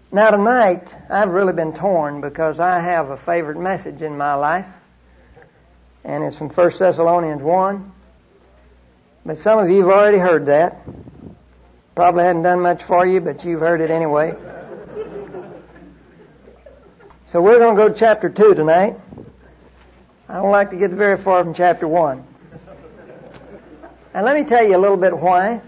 Now tonight, I've really been torn because I have a favorite message in my life, and it's from 1 Thessalonians 1. But some of you have already heard that. Probably hadn't done much for you, but you've heard it anyway. So we're going to go to chapter 2 tonight. I don't like to get very far from chapter 1. And let me tell you a little bit why.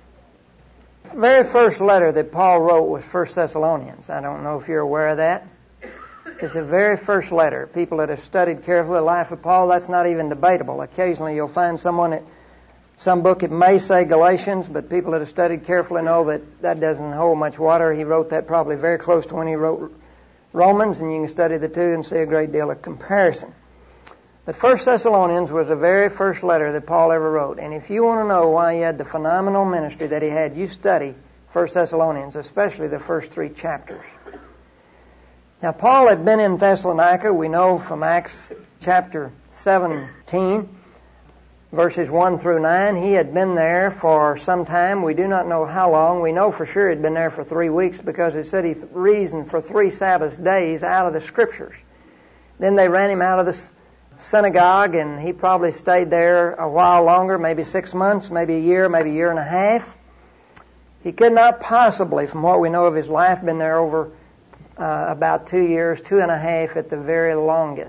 The very first letter that Paul wrote was 1 Thessalonians. I don't know if you're aware of that. It's the very first letter. People that have studied carefully the life of Paul, that's not even debatable. Occasionally you'll find someone that some book it may say Galatians, but people that have studied carefully know that that doesn't hold much water. He wrote that probably very close to when he wrote Romans, and you can study the two and see a great deal of comparison. But 1 Thessalonians was the very first letter that Paul ever wrote. And if you want to know why he had the phenomenal ministry that he had, you study 1 Thessalonians, especially the first 3 chapters. Now, Paul had been in Thessalonica, we know from Acts chapter 17, verses 1 through 9. He had been there for some time. We do not know how long. We know for sure he'd been there for 3 weeks because it said he reasoned for 3 Sabbath days out of the Scriptures. Then they ran him out of the synagogue, and he probably stayed there a while longer, maybe 6 months, maybe a year and a half. He could not possibly, from what we know of his life, been there over about 2 years, 2.5 at the very longest.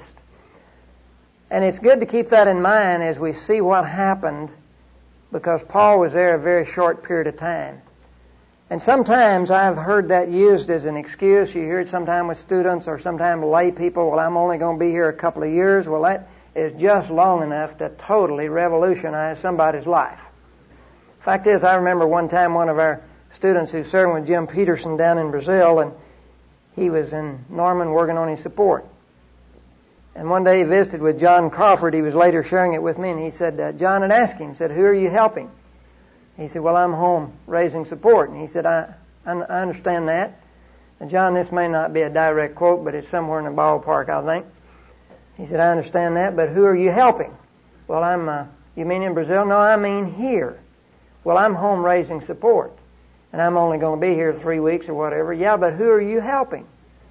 And it's good to keep that in mind as we see what happened, because Paul was there a very short period of time. And sometimes I've heard that used as an excuse. You hear it sometimes with students or sometimes lay people. Well, I'm only going to be here a couple of years. Well, that is just long enough to totally revolutionize somebody's life. Fact is, I remember one time one of our students who served with Jim Peterson down in Brazil, and he was in Norman working on his support. And one day he visited with John Crawford. He was later sharing it with me, and he said, John had asked him, said, who are you helping? He said, well, I'm home raising support. And he said, I understand that. And John, this may not be a direct quote, but it's somewhere in the ballpark, I think. He said, I understand that, but who are you helping? Well, you mean in Brazil? No, I mean here. Well, I'm home raising support, and I'm only going to be here 3 weeks or whatever. Yeah, but who are you helping?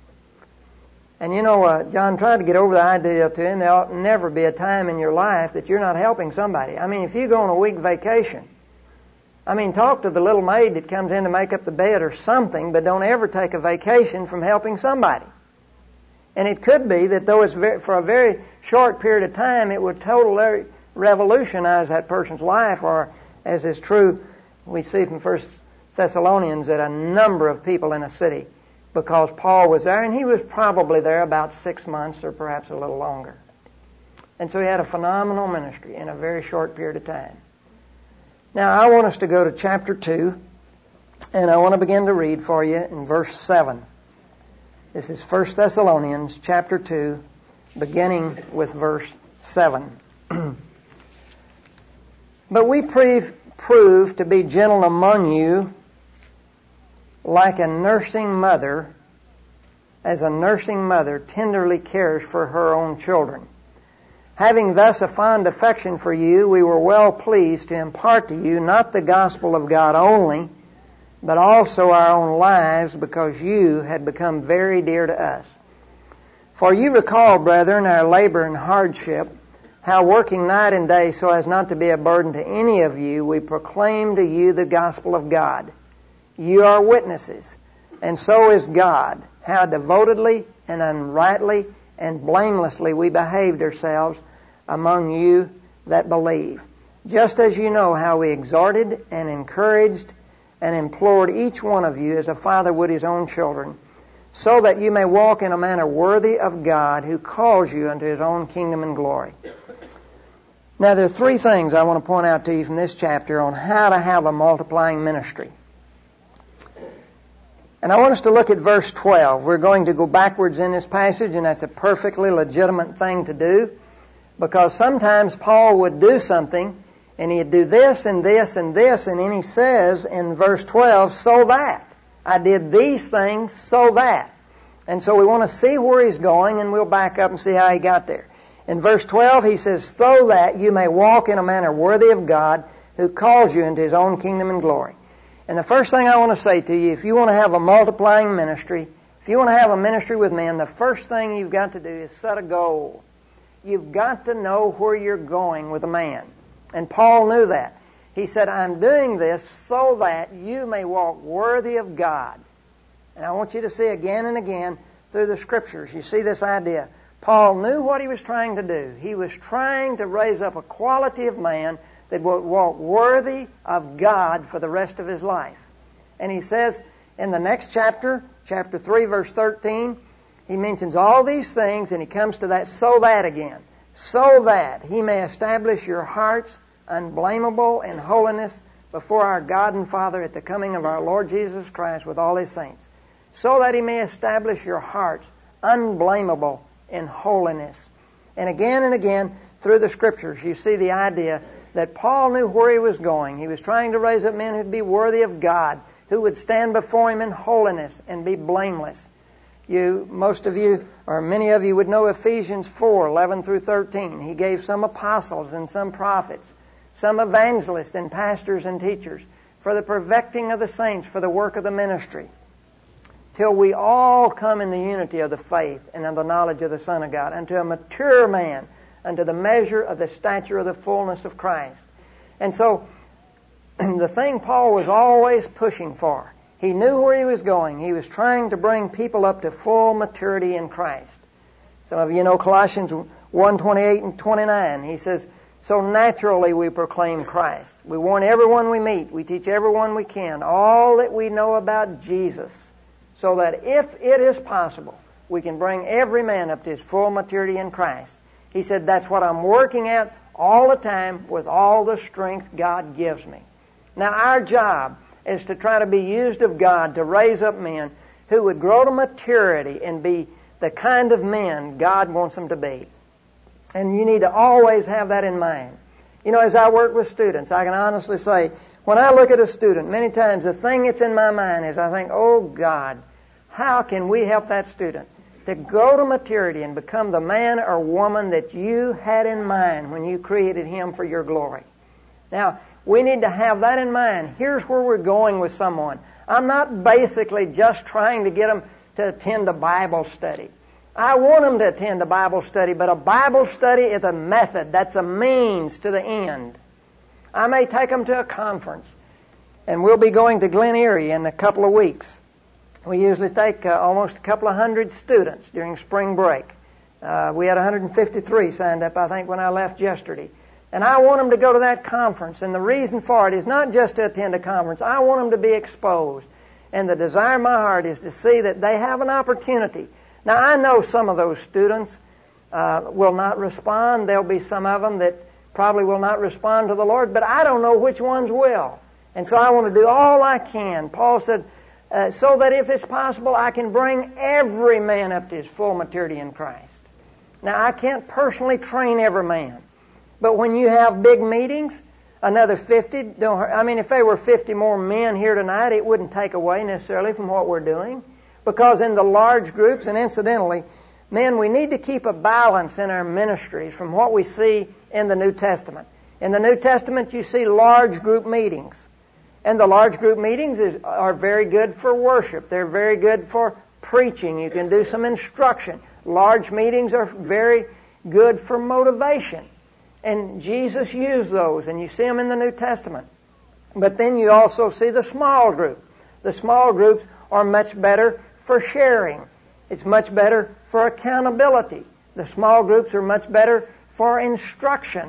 And you know, John tried to get over the idea to him, there ought never be a time in your life that you're not helping somebody. I mean, if you go on a week vacation, talk to the little maid that comes in to make up the bed or something, but don't ever take a vacation from helping somebody. And it could be that though it's for a very short period of time, it would totally revolutionize that person's life, or as is true, we see from 1 Thessalonians that a number of people in a city, because Paul was there, and he was probably there about 6 months or perhaps a little longer. And so he had a phenomenal ministry in a very short period of time. Now, I want us to go to chapter 2, and I want to begin to read for you in verse 7. This is 1 Thessalonians chapter 2, beginning with verse 7. But we prove to be gentle among you, like a nursing mother, as a nursing mother tenderly cares for her own children. Having thus a fond affection for you, we were well pleased to impart to you not the gospel of God only, but also our own lives, because you had become very dear to us. For you recall, brethren, our labor and hardship, how working night and day so as not to be a burden to any of you, we proclaim to you the gospel of God. You are witnesses, and so is God, how devotedly and unrightly and blamelessly we behaved ourselves among you that believe. Just as you know how we exhorted and encouraged and implored each one of you as a father would his own children, so that you may walk in a manner worthy of God, who calls you unto his own kingdom and glory. Now, there are 3 things I want to point out to you from this chapter on how to have a multiplying ministry. And I want us to look at verse 12. We're going to go backwards in this passage, and that's a perfectly legitimate thing to do, because sometimes Paul would do something, and he'd do this and this and this, and then he says in verse 12, so that. I did these things so that. And so we want to see where he's going, and we'll back up and see how he got there. In verse 12, he says, so that you may walk in a manner worthy of God, who calls you into his own kingdom and glory. And the first thing I want to say to you, if you want to have a multiplying ministry, if you want to have a ministry with men, the first thing you've got to do is set a goal. You've got to know where you're going with a man. And Paul knew that. He said, I'm doing this so that you may walk worthy of God. And I want you to see again and again through the Scriptures, you see this idea. Paul knew what he was trying to do. He was trying to raise up a quality of man that would walk worthy of God for the rest of his life. And he says in the next chapter, chapter 3, verse 13, he mentions all these things, and he comes to that so that again. So that he may establish your hearts unblameable in holiness before our God and Father at the coming of our Lord Jesus Christ with all His saints. So that He may establish your hearts unblameable in holiness. And again, through the Scriptures, you see the idea that Paul knew where he was going. He was trying to raise up men who would be worthy of God, who would stand before Him in holiness and be blameless. Most of you, or many of you, would know Ephesians 4:11 through 13. He gave some apostles and some prophets, some evangelists and pastors and teachers, for the perfecting of the saints, for the work of the ministry, till we all come in the unity of the faith and of the knowledge of the Son of God, unto a mature man, unto the measure of the stature of the fullness of Christ. And so, the thing Paul was always pushing for, he knew where he was going. He was trying to bring people up to full maturity in Christ. Some of you know Colossians 1:28 and 29. He says, so naturally we proclaim Christ. We warn everyone we meet. We teach everyone we can all that we know about Jesus, so that if it is possible, we can bring every man up to his full maturity in Christ. He said, that's what I'm working at all the time with all the strength God gives me. Now, our job is to try to be used of God to raise up men who would grow to maturity and be the kind of men God wants them to be. And you need to always have that in mind. You know, as I work with students, I can honestly say, when I look at a student, many times the thing that's in my mind is I think, oh God, how can we help that student to grow to maturity and become the man or woman that you had in mind when you created him for your glory? Now, we need to have that in mind. Here's where we're going with someone. I'm not basically just trying to get them to attend a Bible study. I want them to attend a Bible study, but a Bible study is a method. That's a means to the end. I may take them to a conference, and we'll be going to Glen Erie in a couple of weeks. We usually take almost a couple of hundred students during spring break. We had 153 signed up, I think, when I left yesterday. And I want them to go to that conference. And the reason for it is not just to attend a conference. I want them to be exposed. And the desire of my heart is to see that they have an opportunity. Now, I know some of those students will not respond. There'll be some of them that probably will not respond to the Lord. But I don't know which ones will. And so I want to do all I can. Paul said, so that if it's possible, I can bring every man up to his full maturity in Christ. Now, I can't personally train every man. But when you have big meetings, another 50, if there were 50 more men here tonight, it wouldn't take away necessarily from what we're doing. Because in the large groups, and incidentally, men, we need to keep a balance in our ministries from what we see in the New Testament. In the New Testament, you see large group meetings. And the large group meetings are very good for worship. They're very good for preaching. You can do some instruction. Large meetings are very good for motivation. And Jesus used those, and you see them in the New Testament. But then you also see the small group. The small groups are much better for sharing. It's much better for accountability. The small groups are much better for instruction.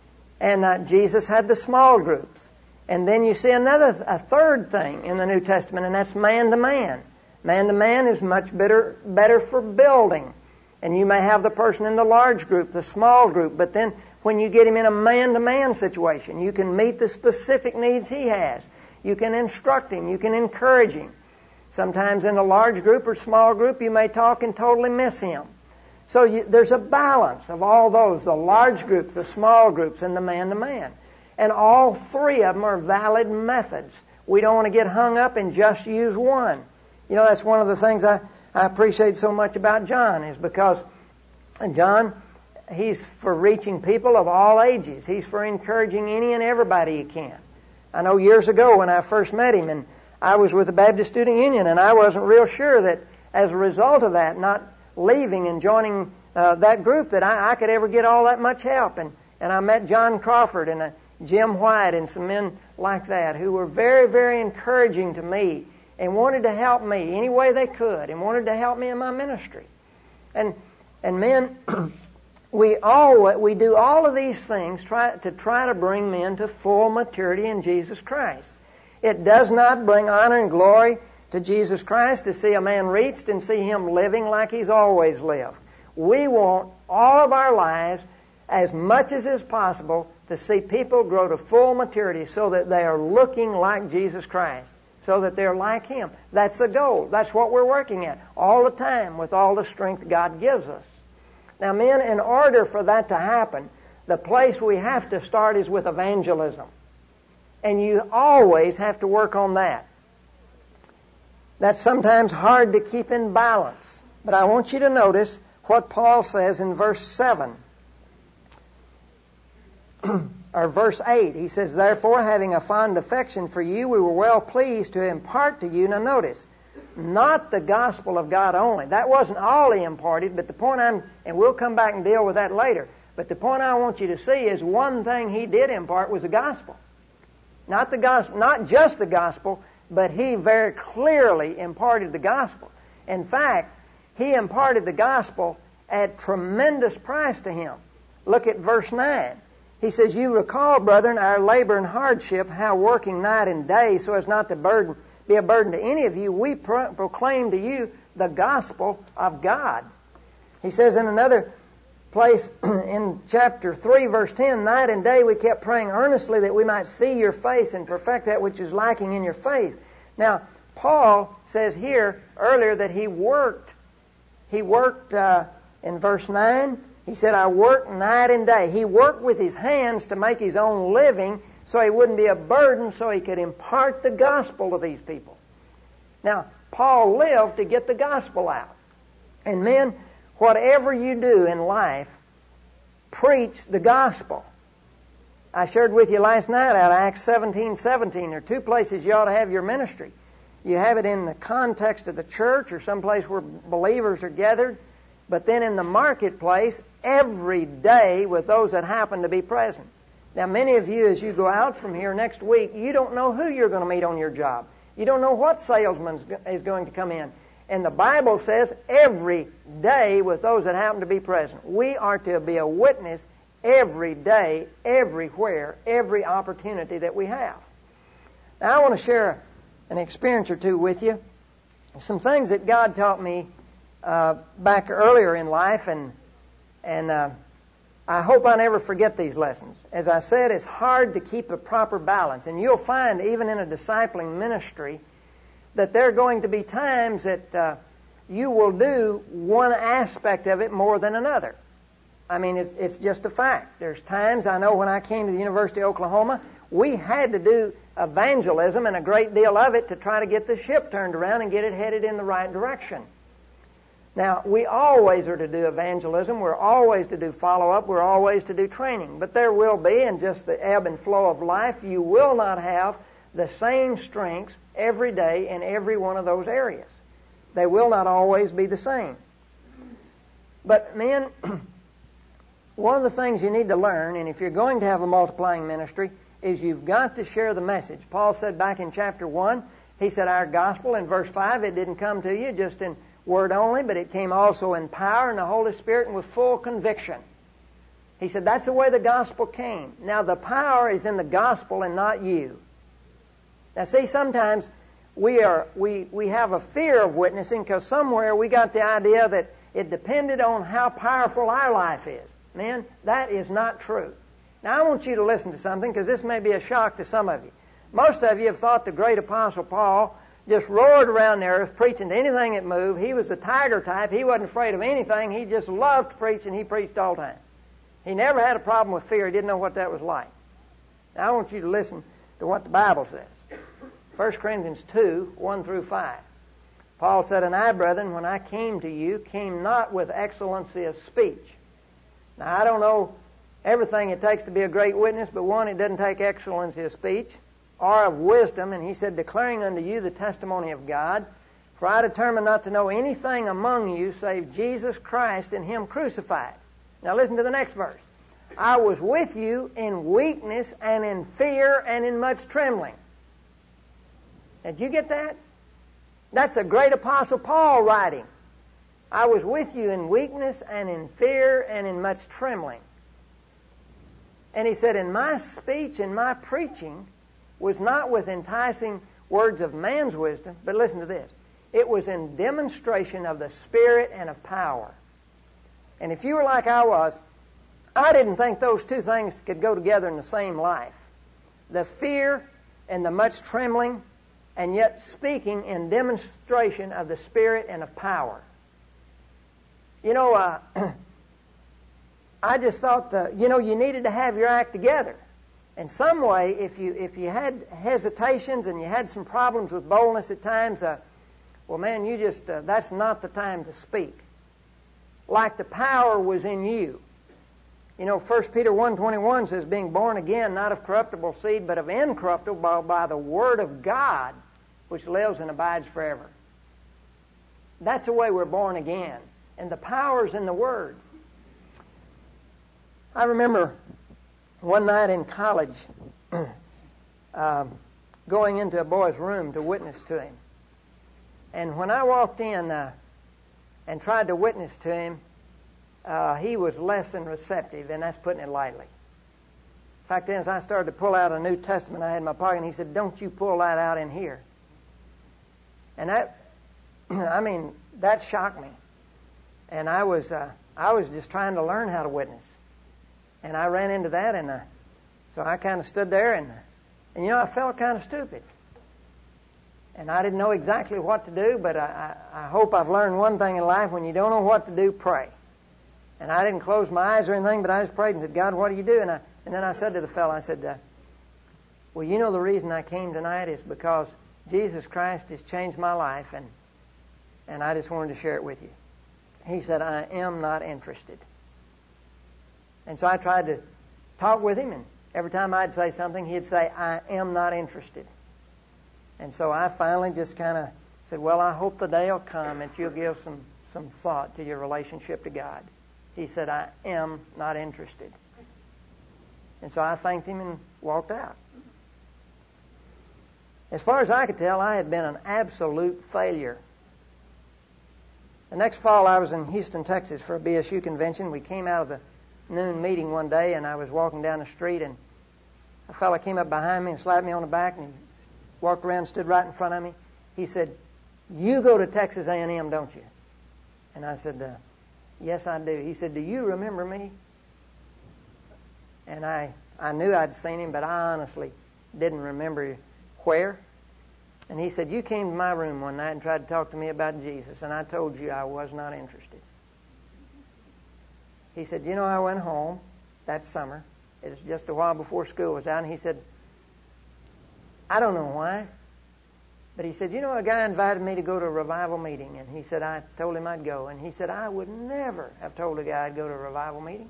And Jesus had the small groups. And then you see a third thing in the New Testament, and that's man to man. Man to man is much better for building. And you may have the person in the large group, the small group, but then when you get him in a man-to-man situation, you can meet the specific needs he has. You can instruct him. You can encourage him. Sometimes in a large group or small group, you may talk and totally miss him. So there's a balance of all those, the large groups, the small groups, and the man-to-man. And all three of them are valid methods. We don't want to get hung up and just use one. You know, that's one of the things I appreciate so much about John, is because John, he's for reaching people of all ages. He's for encouraging any and everybody he can. I know years ago when I first met him, and I was with the Baptist Student Union, and I wasn't real sure that as a result of that, not leaving and joining that group, that I could ever get all that much help. And I met John Crawford and Jim White and some men like that who were very, very encouraging to me and wanted to help me any way they could and wanted to help me in my ministry. And men, we do all of these things try to bring men to full maturity in Jesus Christ. It does not bring honor and glory to Jesus Christ to see a man reached and see him living like he's always lived. We want all of our lives, as much as is possible, to see people grow to full maturity so that they are looking like Jesus Christ, so that they're like Him. That's the goal. That's what we're working at all the time with all the strength God gives us. Now, men, in order for that to happen, the place we have to start is with evangelism. And you always have to work on that. That's sometimes hard to keep in balance. But I want you to notice what Paul says in verse 7. Or verse 8. He says, "Therefore, having a fond affection for you, we were well pleased to impart to you," now notice, not the gospel of God only. That wasn't all he imparted, but the point and we'll come back and deal with that later, but the point I want you to see is one thing he did impart was the gospel. Not the gospel, not just the gospel, but he very clearly imparted the gospel. In fact, he imparted the gospel at tremendous price to him. Look at verse 9. He says, "You recall, brethren, our labor and hardship, how working night and day so as not to be a burden to any of you, we proclaim to you the gospel of God." He says in another place in chapter 3, verse 10, "Night and day we kept praying earnestly that we might see your face and perfect that which is lacking in your faith." Now, Paul says here earlier that he worked in verse 9, he said, "I worked night and day." He worked with his hands to make his own living so he wouldn't be a burden, so he could impart the gospel to these people. Now, Paul lived to get the gospel out. And men, whatever you do in life, preach the gospel. I shared with you last night out of Acts 17:17. There are two places you ought to have your ministry. You have it in the context of the church or someplace where believers are gathered, but then in the marketplace every day with those that happen to be present. Now, many of you, as you go out from here next week, you don't know who you're going to meet on your job. You don't know what salesman is going to come in. And the Bible says every day with those that happen to be present. We are to be a witness every day, everywhere, every opportunity that we have. Now, I want to share an experience or two with you. Some things that God taught me back earlier in life, and I hope I never forget these lessons. As I said, it's hard to keep a proper balance, and you'll find even in a discipling ministry that there are going to be times that you will do one aspect of it more than another. I mean, it's just a fact. There's times, I know when I came to the University of Oklahoma, we had to do evangelism and a great deal of it to try to get the ship turned around and get it headed in the right direction. Now, we always are to do evangelism. We're always to do follow-up. We're always to do training. But there will be, in just the ebb and flow of life, you will not have the same strengths every day in every one of those areas. They will not always be the same. But men, one of the things you need to learn, and if you're going to have a multiplying ministry, is you've got to share the message. Paul said back in chapter 1, he said our gospel, in verse 5, it didn't come to you just in word only, but it came also in power and the Holy Spirit and with full conviction. He said that's the way the gospel came. Now the power is in the gospel and not you. Now see, sometimes we have a fear of witnessing because somewhere we got the idea that it depended on how powerful our life is. Man, that is not true. Now I want you to listen to something because this may be a shock to some of you. Most of you have thought the great Apostle Paul just roared around the earth preaching to anything that moved. He was the tiger type. He wasn't afraid of anything. He just loved to preach, and he preached all the time. He never had a problem with fear. He didn't know what that was like. Now I want you to listen to what the Bible says. 1 Corinthians 2, 1 through 5. Paul said, "And I, brethren, when I came to you, came not with excellency of speech." Now I don't know everything it takes to be a great witness, but one, it doesn't take excellency of speech. or of wisdom, and he said, declaring unto you the testimony of God. For I determined not to know anything among you save Jesus Christ and Him crucified. Now listen to the next verse. I was with you in weakness and in fear and in much trembling. Did you get that? That's the great Apostle Paul writing. I was with you in weakness and in fear and in much trembling. And he said, and my speech and my preaching was not with enticing words of man's wisdom, but listen to this. It was in demonstration of the Spirit and of power. And if you were like I was, I didn't think those two things could go together in the same life. The fear and the much trembling, and yet speaking in demonstration of the Spirit and of power. You know, I just thought, you needed to have your act together. In some way, if you had hesitations and you had some problems with boldness at times, well, man, you just, that's not the time to speak. Like the power was in you. You know, 1 Peter 1:21 says, being born again, not of corruptible seed, but of incorruptible, by the Word of God, which lives and abides forever. That's the way we're born again. And the power's in the Word. I remember one night in college going into a boy's room to witness to him. And when I walked in and tried to witness to him, he was less than receptive, and that's putting it lightly. In fact, then as I started to pull out a New Testament I had in my pocket, and he said, don't you pull that out in here. And that, that shocked me. And I was just trying to learn how to witness. And I ran into that, and so I kind of stood there, and I felt kind of stupid. And I didn't know exactly what to do, but I hope I've learned one thing in life. When you don't know what to do, pray. And I didn't close my eyes or anything, but I just prayed and said, God, what do you do? And then I said to the fellow, I said, well, you know the reason I came tonight is because Jesus Christ has changed my life, and I just wanted to share it with you. He said, I am not interested. And so I tried to talk with him, and every time I'd say something, he'd say, I am not interested. And so I finally just kind of said, well, I hope the day will come that you'll give some thought to your relationship to God. He said, I am not interested. And so I thanked him and walked out. As far as I could tell, I had been an absolute failure. The next fall, I was in Houston, Texas for a BSU convention. We came out of the noon meeting one day, and I was walking down the street, and a fellow came up behind me and slapped me on the back, and he walked around and stood right in front of me. He said, you go to Texas A&M, don't you? And I said, yes, I do. He said, do you remember me? And I knew I'd seen him, but I honestly didn't remember where. And he said, you came to my room one night and tried to talk to me about Jesus, and I told you I was not interested. He said, I went home that summer. It was just a while before school was out, and he said, I don't know why, but he said, a guy invited me to go to a revival meeting, and he said, I told him I'd go. And he said, I would never have told a guy I'd go to a revival meeting.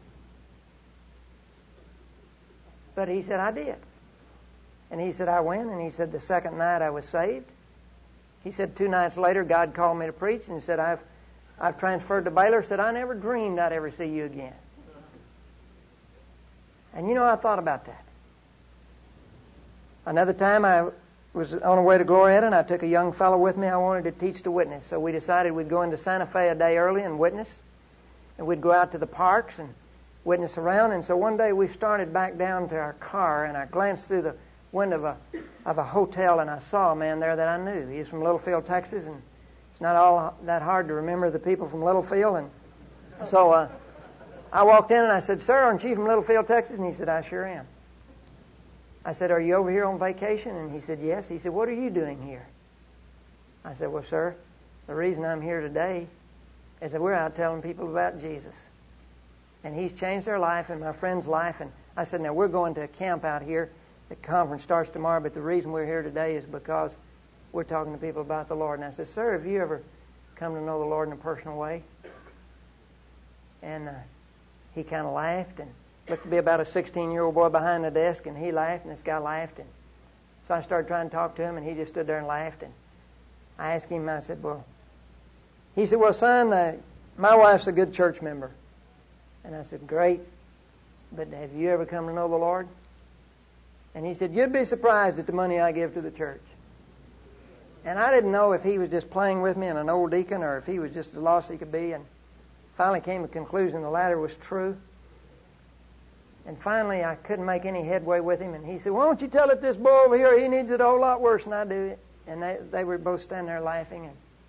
But he said, I did. And he said, I went, and he said, the second night I was saved. He said, 2 nights later, God called me to preach, and he said, I've transferred to Baylor. Said, I never dreamed I'd ever see you again. And I thought about that. Another time I was on the way to Glorietta, and I took a young fellow with me I wanted to teach to witness. So we decided we'd go into Santa Fe a day early and witness. And we'd go out to the parks and witness around. And so one day we started back down to our car, and I glanced through the window of a hotel, and I saw a man there that I knew. He's from Littlefield, Texas, and it's not all that hard to remember the people from Littlefield. And so I walked in and I said, sir, aren't you from Littlefield, Texas? And he said, I sure am. I said, are you over here on vacation? And he said, yes. He said, what are you doing here? I said, well, sir, the reason I'm here today is that we're out telling people about Jesus. And he's changed their life and my friend's life. And I said, now we're going to a camp out here. The conference starts tomorrow, but the reason we're here today is because we're talking to people about the Lord. And I said, sir, have you ever come to know the Lord in a personal way? And he kind of laughed and looked to be about a 16-year-old boy behind the desk, and he laughed, and this guy laughed. And So I started trying to talk to him, and he just stood there and laughed. And I asked him, I said, he said, well, son, my wife's a good church member. And I said, great, but have you ever come to know the Lord? And he said, you'd be surprised at the money I give to the church. And I didn't know if he was just playing with me and an old deacon or if he was just as lost as he could be. And finally came to the conclusion the latter was true. And finally I couldn't make any headway with him. And he said, why don't you tell it this boy over here? He needs it a whole lot worse than I do. And they were both standing there laughing.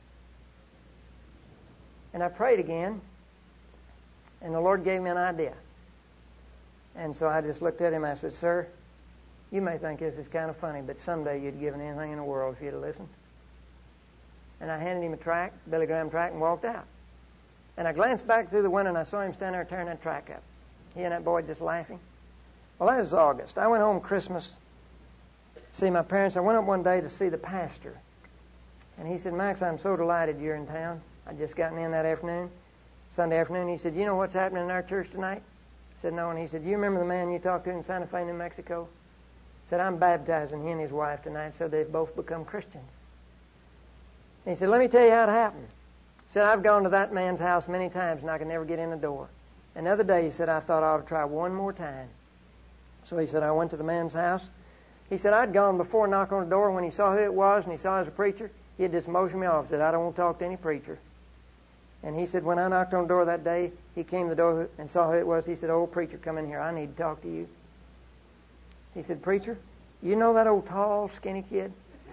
And I prayed again. And the Lord gave me an idea. And so I just looked at him and I said, sir, you may think this is kind of funny, but someday you'd given anything in the world if you'd have listened. And I handed him a tract, Billy Graham tract, and walked out. And I glanced back through the window and I saw him standing there tearing that tract up. He and that boy just laughing. Well, that was August. I went home Christmas to see my parents. I went up one day to see the pastor. And he said, Max, I'm so delighted you're in town. I'd just gotten in that afternoon, Sunday afternoon. He said, you know what's happening in our church tonight? I said, no. And he said, you remember the man you talked to in Santa Fe, New Mexico? I said, I'm baptizing he and his wife tonight, so they've both become Christians. And he said, let me tell you how it happened. He said, I've gone to that man's house many times and I could never get in the door. Another day, he said, I thought I ought to try one more time. So he said, I went to the man's house. He said, I'd gone before, knock on the door. When he saw who it was and he saw I was a preacher, he'd just motion me off. He said, I don't want to talk to any preacher. And he said, when I knocked on the door that day, he came to the door and saw who it was. He said, old preacher, come in here. I need to talk to you. He said, preacher, you know that old tall, skinny kid?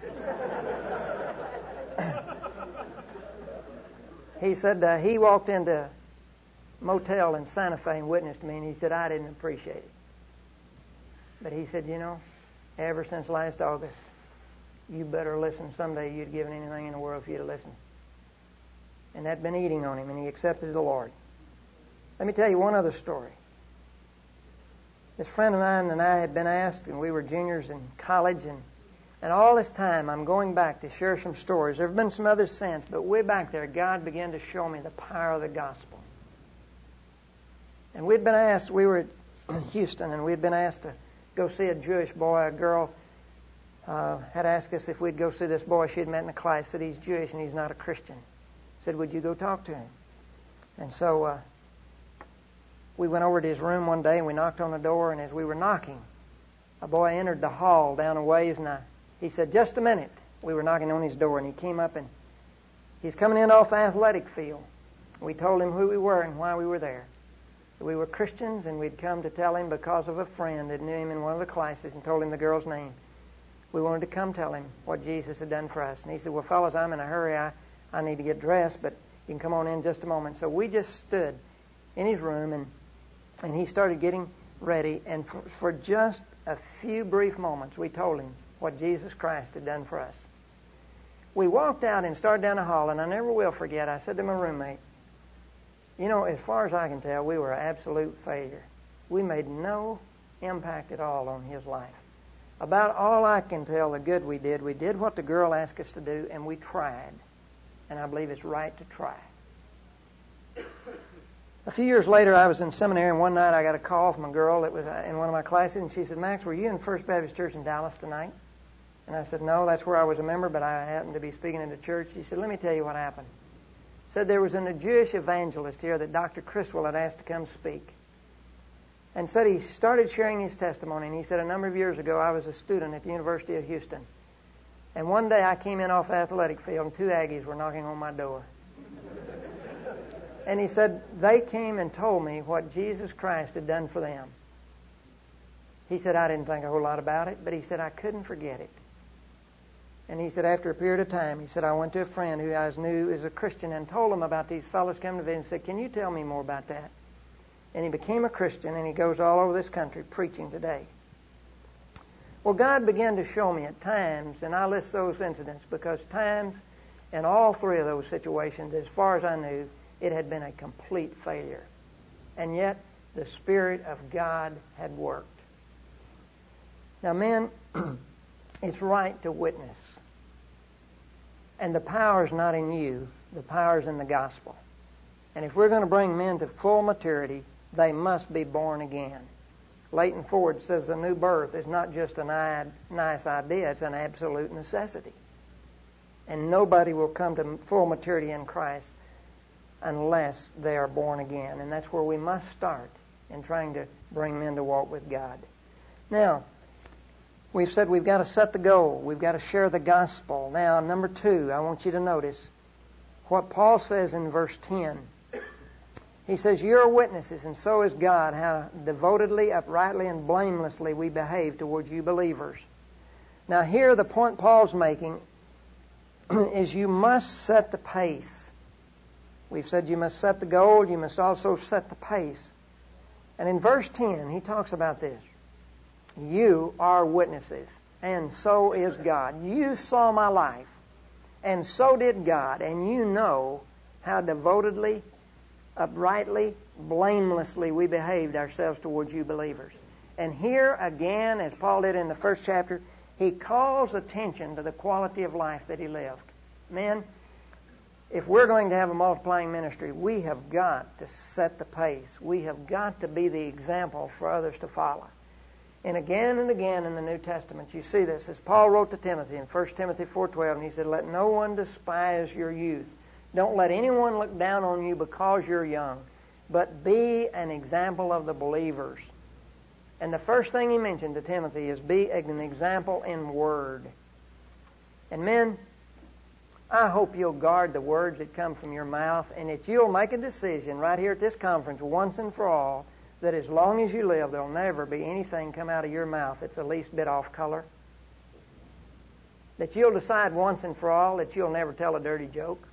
He said, he walked into a motel in Santa Fe and witnessed me, and he said, I didn't appreciate it. But he said, you know, ever since last August, you better listen. Someday you'd given anything in the world if you'd have listened. And that'd been eating on him, and he accepted the Lord. Let me tell you one other story. This friend of mine and I had been asked, and we were juniors in college, and all this time I'm going back to share some stories. There have been some others since, but way back there, God began to show me the power of the gospel. And we'd been asked, we were at Houston, and we'd been asked to go see a Jewish boy. A girl had asked us if we'd go see this boy she had met in the class, said he's Jewish and he's not a Christian. Said, would you go talk to him? And so we went over to his room one day and we knocked on the door, and as we were knocking, a boy entered the hall down a ways, and he said, just a minute. We were knocking on his door, and he came up, and he's coming in off the athletic field. We told him who we were and why we were there. We were Christians, and we'd come to tell him because of a friend that knew him in one of the classes and told him the girl's name. We wanted to come tell him what Jesus had done for us. And he said, well, fellas, I'm in a hurry. I need to get dressed, but you can come on in just a moment. So we just stood in his room, and he started getting ready. And for just a few brief moments, we told him what Jesus Christ had done for us. We walked out and started down the hall, and I never will forget, I said to my roommate, you know, as far as I can tell, we were an absolute failure. We made no impact at all on his life. About all I can tell, the good we did what the girl asked us to do, and we tried. And I believe it's right to try. A few years later, I was in seminary, and one night I got a call from a girl that was in one of my classes, and she said, Max, were you in First Baptist Church in Dallas tonight? And I said, no, that's where I was a member, but I happened to be speaking in the church. She said, let me tell you what happened. Said there was a Jewish evangelist here that Dr. Criswell had asked to come speak. And said he started sharing his testimony, and he said a number of years ago I was a student at the University of Houston. And one day I came in off the athletic field, and two Aggies were knocking on my door. And he said, they came and told me what Jesus Christ had done for them. He said, I didn't think a whole lot about it, but he said, I couldn't forget it. And he said, after a period of time, he said, I went to a friend who I knew is a Christian and told him about these fellows coming to visit and said, can you tell me more about that? And he became a Christian, and he goes all over this country preaching today. Well, God began to show me at times, and I list those incidents because times in all three of those situations, as far as I knew, it had been a complete failure. And yet, the Spirit of God had worked. Now, men, it's right to witness. And the power is not in you. The power is in the gospel. And if we're going to bring men to full maturity, they must be born again. Leighton Ford says the new birth is not just a nice idea, it's an absolute necessity. And nobody will come to full maturity in Christ unless they are born again. And that's where we must start in trying to bring men to walk with God. Now, we've said we've got to set the goal. We've got to share the gospel. Now, number 2, I want you to notice what Paul says in verse 10. He says, "You're witnesses, and so is God, how devotedly, uprightly, and blamelessly we behave towards you believers." Now here the point Paul's making is you must set the pace. We've said you must set the goal, you must also set the pace. And in verse 10, he talks about this. You are witnesses, and so is God. You saw my life, and so did God, and you know how devotedly, uprightly, blamelessly we behaved ourselves towards you believers. And here again, as Paul did in the first chapter, he calls attention to the quality of life that he lived. Men, if we're going to have a multiplying ministry, we have got to set the pace. We have got to be the example for others to follow. And again in the New Testament, you see this. As Paul wrote to Timothy in 1 Timothy 4:12, and he said, "Let no one despise your youth. Don't let anyone look down on you because you're young, but be an example of the believers." And the first thing he mentioned to Timothy is be an example in word. And men, I hope you'll guard the words that come from your mouth, and that you'll make a decision right here at this conference once and for all that as long as you live, there'll never be anything come out of your mouth that's the least bit off color. That you'll decide once and for all that you'll never tell a dirty joke.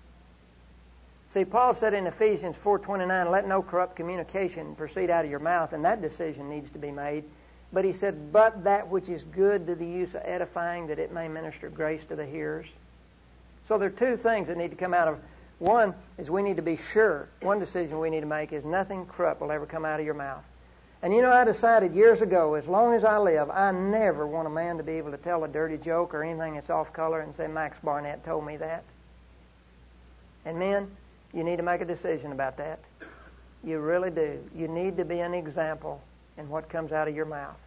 See, Paul said in Ephesians 4:29, "Let no corrupt communication proceed out of your mouth," and that decision needs to be made. But he said, "But that which is good to the use of edifying, that it may minister grace to the hearers." So there are 2 things that need to come out of. One is we need to be sure. One decision we need to make is nothing corrupt will ever come out of your mouth. And you know, I decided years ago, as long as I live, I never want a man to be able to tell a dirty joke or anything that's off color and say, "Max Barnett told me that." And men, you need to make a decision about that. You really do. You need to be an example in what comes out of your mouth.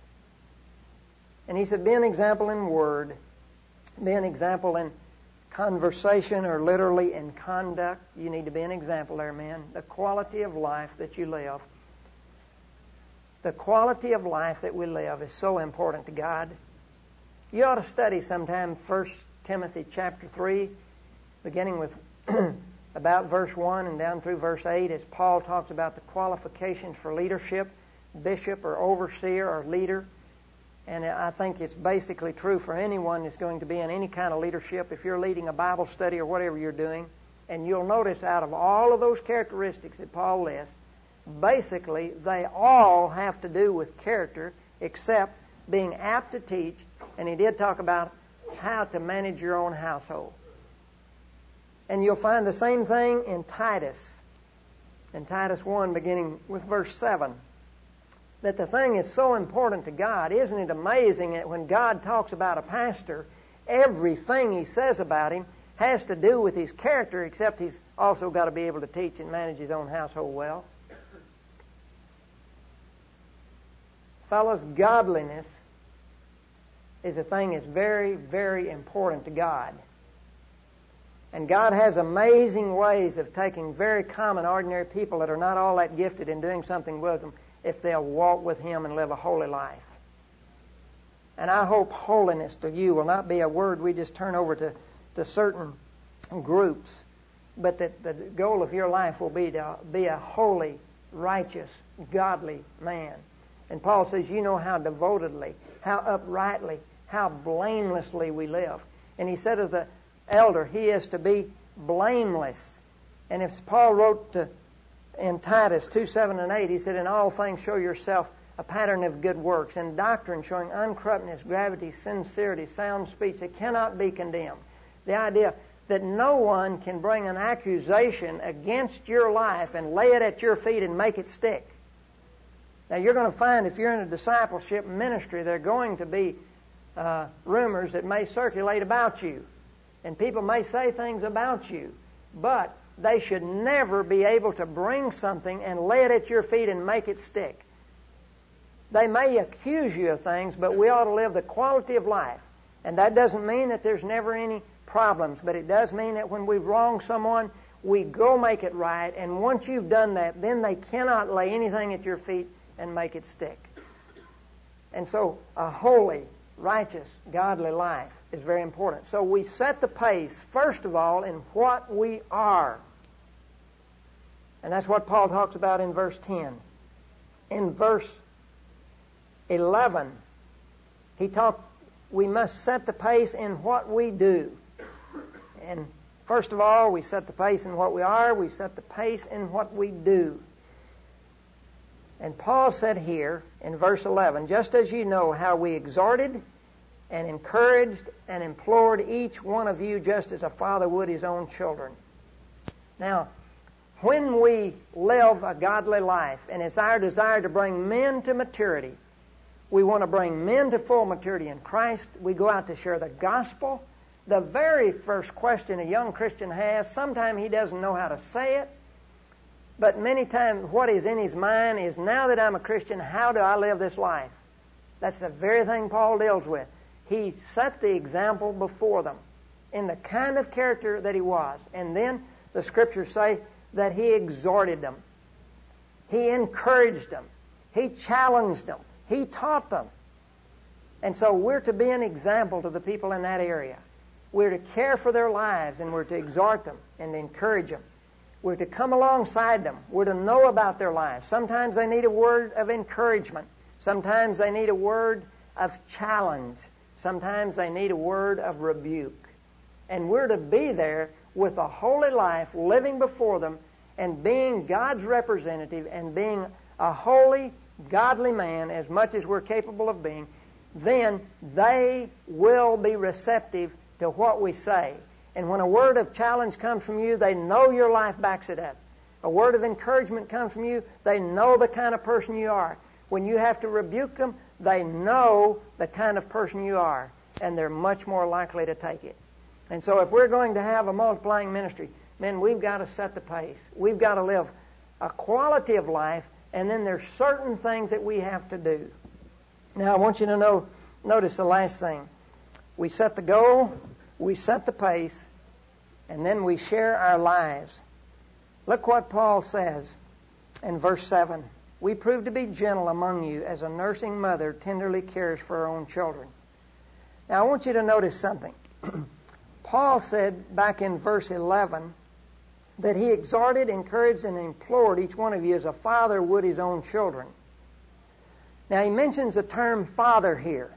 And he said, be an example in word. Be an example in conversation, or literally in conduct. You need to be an example there, men. The quality of life that you live. The quality of life that we live is so important to God. You ought to study sometime 1 Timothy chapter 3, beginning with about verse 1 and down through verse 8, as Paul talks about the qualifications for leadership, bishop or overseer or leader. And I think it's basically true for anyone that's going to be in any kind of leadership. If you're leading a Bible study or whatever you're doing, and you'll notice out of all of those characteristics that Paul lists, basically they all have to do with character, except being apt to teach. And he did talk about how to manage your own household. And you'll find the same thing in Titus. In Titus 1, beginning with verse 7. That the thing is so important to God. Isn't it amazing that when God talks about a pastor, everything he says about him has to do with his character, except he's also got to be able to teach and manage his own household well. Fellows, godliness is a thing that's very, very important to God. And God has amazing ways of taking very common, ordinary people that are not all that gifted in doing something with them, if they'll walk with Him and live a holy life. And I hope holiness to you will not be a word we just turn over to certain groups, but that the goal of your life will be to be a holy, righteous, godly man. And Paul says, you know how devotedly, how uprightly, how blamelessly we live. And he said of the elder, he is to be blameless. And if Paul wrote in Titus 2, 7 and 8, he said, in all things show yourself a pattern of good works, in doctrine showing uncorruptness, gravity, sincerity, sound speech that cannot be condemned. The idea that no one can bring an accusation against your life and lay it at your feet and make it stick. Now you're going to find if you're in a discipleship ministry, there are going to be rumors that may circulate about you. And people may say things about you. But they should never be able to bring something and lay it at your feet and make it stick. They may accuse you of things, but we ought to live the quality of life. And that doesn't mean that there's never any problems, but it does mean that when we've wronged someone, we go make it right, and once you've done that, then they cannot lay anything at your feet and make it stick. And so a holy, righteous, godly life is very important. So we set the pace, first of all, in what we are. And that's what Paul talks about in verse 10. In verse 11, we must set the pace in what we do. And first of all, we set the pace in what we are. We set the pace in what we do. And Paul said here in verse 11, just as you know how we exhorted and encouraged and implored each one of you just as a father would his own children. Now, when we live a godly life, and it's our desire to bring men to maturity, we want to bring men to full maturity in Christ. We go out to share the gospel. The very first question a young Christian has, sometimes he doesn't know how to say it, but many times what is in his mind is, now that I'm a Christian, how do I live this life? That's the very thing Paul deals with. He set the example before them in the kind of character that he was. And then the Scriptures say that he exhorted them. He encouraged them. He challenged them. He taught them. And so we're to be an example to the people in that area. We're to care for their lives, and we're to exhort them and encourage them. We're to come alongside them. We're to know about their lives. Sometimes they need a word of encouragement. Sometimes they need a word of challenge. Sometimes they need a word of rebuke. And we're to be there with a holy life living before them and being God's representative and being a holy, godly man as much as we're capable of being. Then they will be receptive to what we say. And when a word of challenge comes from you, they know your life backs it up. A word of encouragement comes from you, they know the kind of person you are. When you have to rebuke them, they know the kind of person you are, and they're much more likely to take it. And so if we're going to have a multiplying ministry, men, we've got to set the pace. We've got to live a quality of life, and then there's certain things that we have to do. Now, I want you to notice the last thing. We set the goal, we set the pace, and then we share our lives. Look what Paul says in verse 7. We prove to be gentle among you as a nursing mother tenderly cares for her own children. Now, I want you to notice something. Paul said back in verse 11 that he exhorted, encouraged, and implored each one of you as a father would his own children. Now, he mentions the term father here.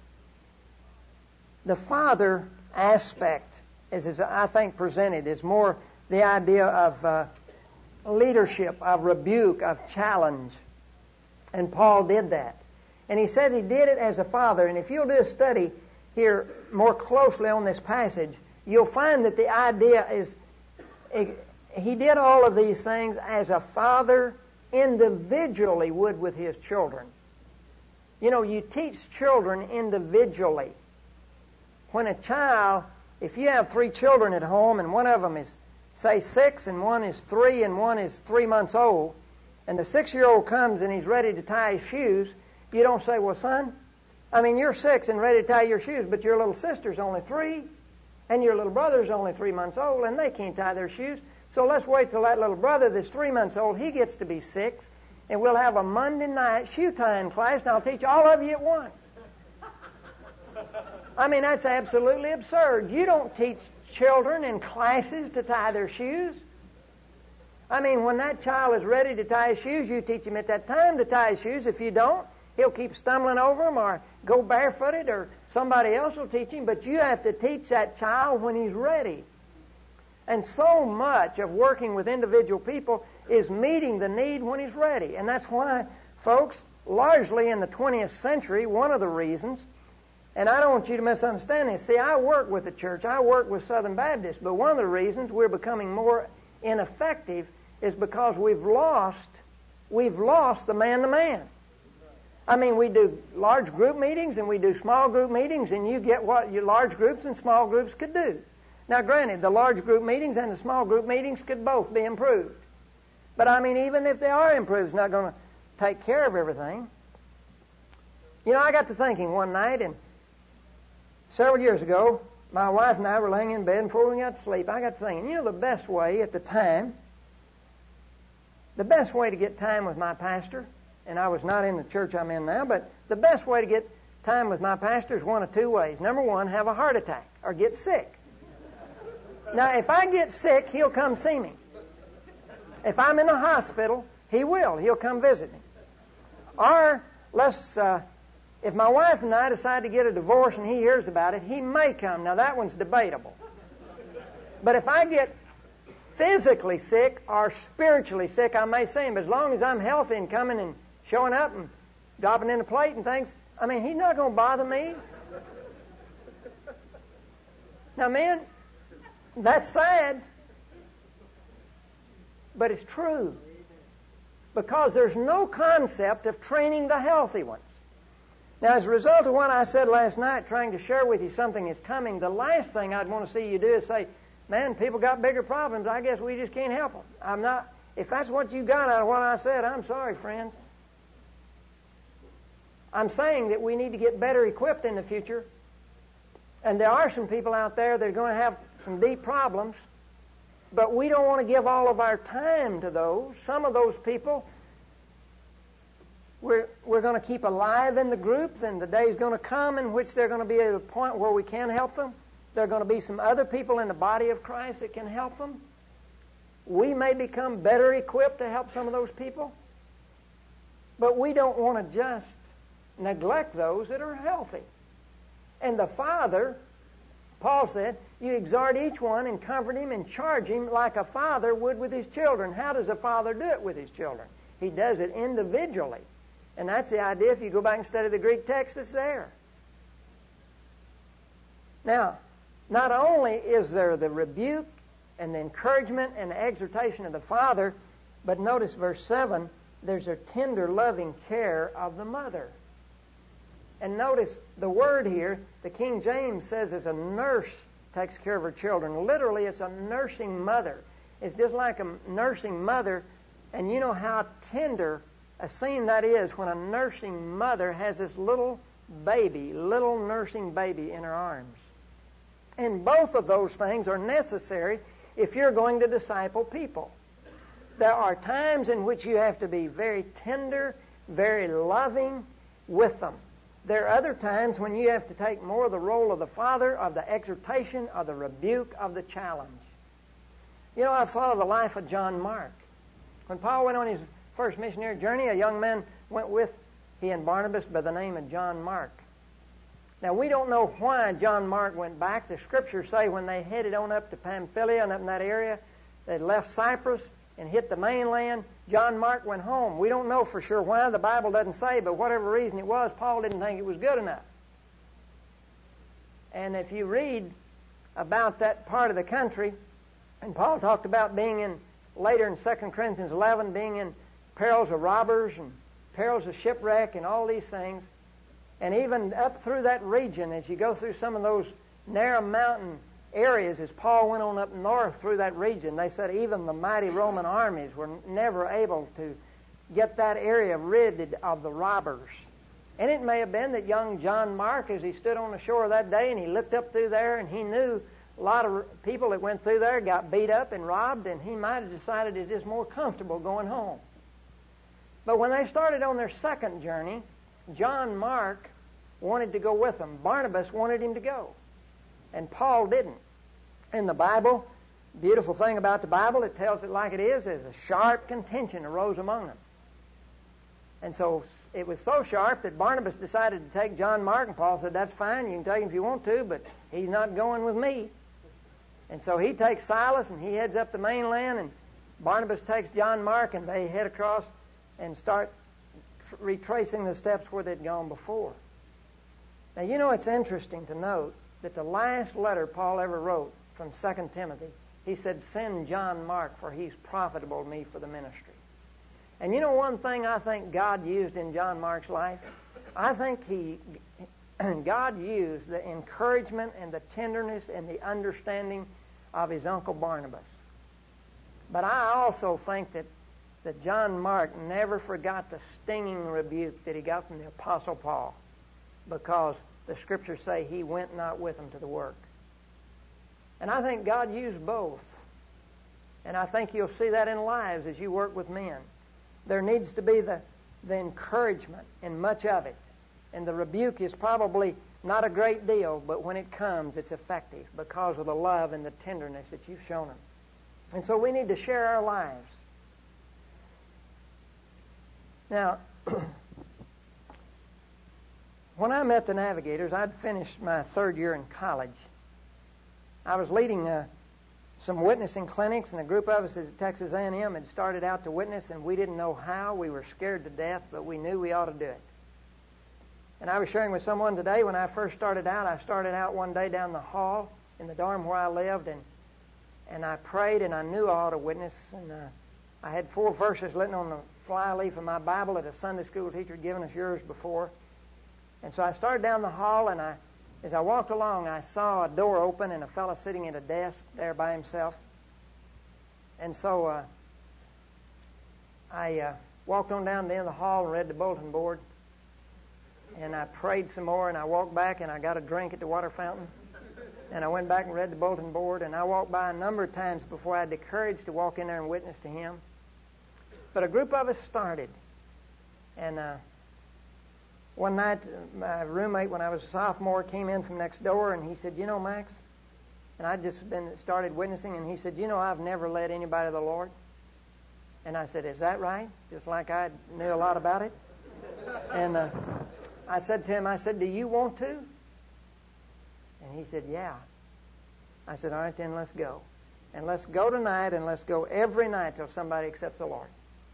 The father aspect, as I think presented, is more the idea of leadership, of rebuke, of challenge. And Paul did that. And he said he did it as a father. And if you'll do a study here more closely on this passage, you'll find that the idea is he did all of these things as a father individually would with his children. You know, you teach children individually. When a child, if you have 3 children at home and one of them is, say, 6 and one is 3 and one is 3 months old, and the 6-year-old comes and he's ready to tie his shoes, you don't say, well, son, you're 6 and ready to tie your shoes, but your little sister's only 3 and your little brother's only 3 months old and they can't tie their shoes. So let's wait till that little brother that's 3 months old, he gets to be 6, and we'll have a Monday night shoe tying class, and I'll teach all of you at once. That's absolutely absurd. You don't teach children in classes to tie their shoes. When that child is ready to tie his shoes, you teach him at that time to tie his shoes. If you don't, he'll keep stumbling over them or go barefooted, or somebody else will teach him. But you have to teach that child when he's ready. And so much of working with individual people is meeting the need when he's ready. And that's why, folks, largely in the 20th century, one of the reasons, and I don't want you to misunderstand this. See, I work with the church. I work with Southern Baptists. But one of the reasons we're becoming more ineffective is because we've lost the man-to-man. We do large group meetings and we do small group meetings, and you get what your large groups and small groups could do. Now, granted, the large group meetings and the small group meetings could both be improved. But even if they are improved, it's not going to take care of everything. You know, I got to thinking one night, and several years ago, my wife and I were laying in bed, and before we got to sleep, I got to thinking, you know, the best way at the time, the best way to get time with my pastor, and I was not in the church I'm in now, but the best way to get time with my pastor is one of two ways. Number one, have a heart attack or get sick. Now, if I get sick, he'll come see me. If I'm in the hospital, he will. He'll come visit me. Or if my wife and I decide to get a divorce and he hears about it, he may come. Now, that one's debatable. But if I get physically sick or spiritually sick, I may see him. But as long as I'm healthy and coming and showing up and dropping in the plate and things, I mean, he's not going to bother me. Now, man, that's sad, but it's true. Because there's no concept of training the healthy ones. Now, as a result of what I said last night, trying to share with you something is coming, the last thing I'd want to see you do is say, man, people got bigger problems. I guess we just can't help them. If that's what you got out of what I said, I'm sorry, friends. I'm saying that we need to get better equipped in the future. And there are some people out there that are going to have some deep problems. But we don't want to give all of our time to those. Some of those people we're going to keep alive in the groups, and the day's going to come in which they're going to be at a point where we can help them. There are going to be some other people in the body of Christ that can help them. We may become better equipped to help some of those people. But we don't want to just neglect those that are healthy. And the Father, Paul said, you exhort each one and comfort him and charge him like a father would with his children. How does a father do it with his children? He does it individually. And that's the idea. If you go back and study the Greek text, it's there. Now, not only is there the rebuke and the encouragement and the exhortation of the Father, but notice verse 7, there's a tender, loving care of the mother. And notice the word here, the King James says is a nurse takes care of her children. Literally, it's a nursing mother. It's just like a nursing mother, and you know how tender a scene that is when a nursing mother has this little nursing baby in her arms. And both of those things are necessary if you're going to disciple people. There are times in which you have to be very tender, very loving with them. There are other times when you have to take more of the role of the father, of the exhortation, of the rebuke, of the challenge. You know, I follow the life of John Mark. When Paul went on his first missionary journey, a young man went with he and Barnabas by the name of John Mark. Now, we don't know why John Mark went back. The Scriptures say when they headed on up to Pamphylia and up in that area, they left Cyprus and hit the mainland. John Mark went home. We don't know for sure why. The Bible doesn't say, but whatever reason it was, Paul didn't think it was good enough. And if you read about that part of the country, and Paul talked about being in, later in 2 Corinthians 11, being in perils of robbers and perils of shipwreck and all these things. And even up through that region, as you go through some of those narrow mountain areas, as Paul went on up north through that region, they said even the mighty Roman armies were never able to get that area rid of the robbers. And it may have been that young John Mark, as he stood on the shore that day and he looked up through there and he knew a lot of people that went through there got beat up and robbed, and he might have decided it's just more comfortable going home. But when they started on their second journey, John Mark wanted to go with them. Barnabas wanted him to go. And Paul didn't. In the Bible, beautiful thing about the Bible, it tells it like it is a sharp contention arose among them. And so it was so sharp that Barnabas decided to take John Mark, and Paul said, that's fine, you can take him if you want to, but he's not going with me. And so he takes Silas and he heads up the mainland, and Barnabas takes John Mark, and they head across and start retracing the steps where they'd gone before. Now, you know, it's interesting to note that the last letter Paul ever wrote from 2 Timothy, he said, send John Mark, for he's profitable to me for the ministry. And you know one thing I think God used in John Mark's life? I think God used the encouragement and the tenderness and the understanding of his uncle Barnabas. But I also think that John Mark never forgot the stinging rebuke that he got from the Apostle Paul. because the Scriptures say he went not with them to the work. And I think God used both. And I think you'll see that in lives as you work with men. There needs to be the encouragement in much of it. And the rebuke is probably not a great deal, but when it comes, it's effective because of the love and the tenderness that you've shown them. And so we need to share our lives. Now, when I met the Navigators, I'd finished my third year in college. I was leading some witnessing clinics, and a group of us at Texas A&M had started out to witness, and we didn't know how. We were scared to death, but we knew we ought to do it. And I was sharing with someone today, when I first started out, I started out one day down the hall in the dorm where I lived, and I prayed, and I knew I ought to witness, and I had 4 verses written on the flyleaf of my Bible that a Sunday school teacher had given us years before. And so I started down the hall, and as I walked along, I saw a door open and a fellow sitting at a desk there by himself. And so I walked on down to the end of the hall and read the bulletin board. And I prayed some more, and I walked back, and I got a drink at the water fountain. And I went back and read the bulletin board, and I walked by a number of times before I had the courage to walk in there and witness to him. But a group of us started. And one night, my roommate, when I was a sophomore, came in from next door, and he said, "You know, Max," and I'd just started witnessing, and he said, "You know, I've never led anybody to the Lord." And I said, "Is that right?" Just like I knew a lot about it. And I said to him, I said, "Do you want to?" And he said, "Yeah." I said, "All right, then let's go. And let's go tonight, and let's go every night till somebody accepts the Lord."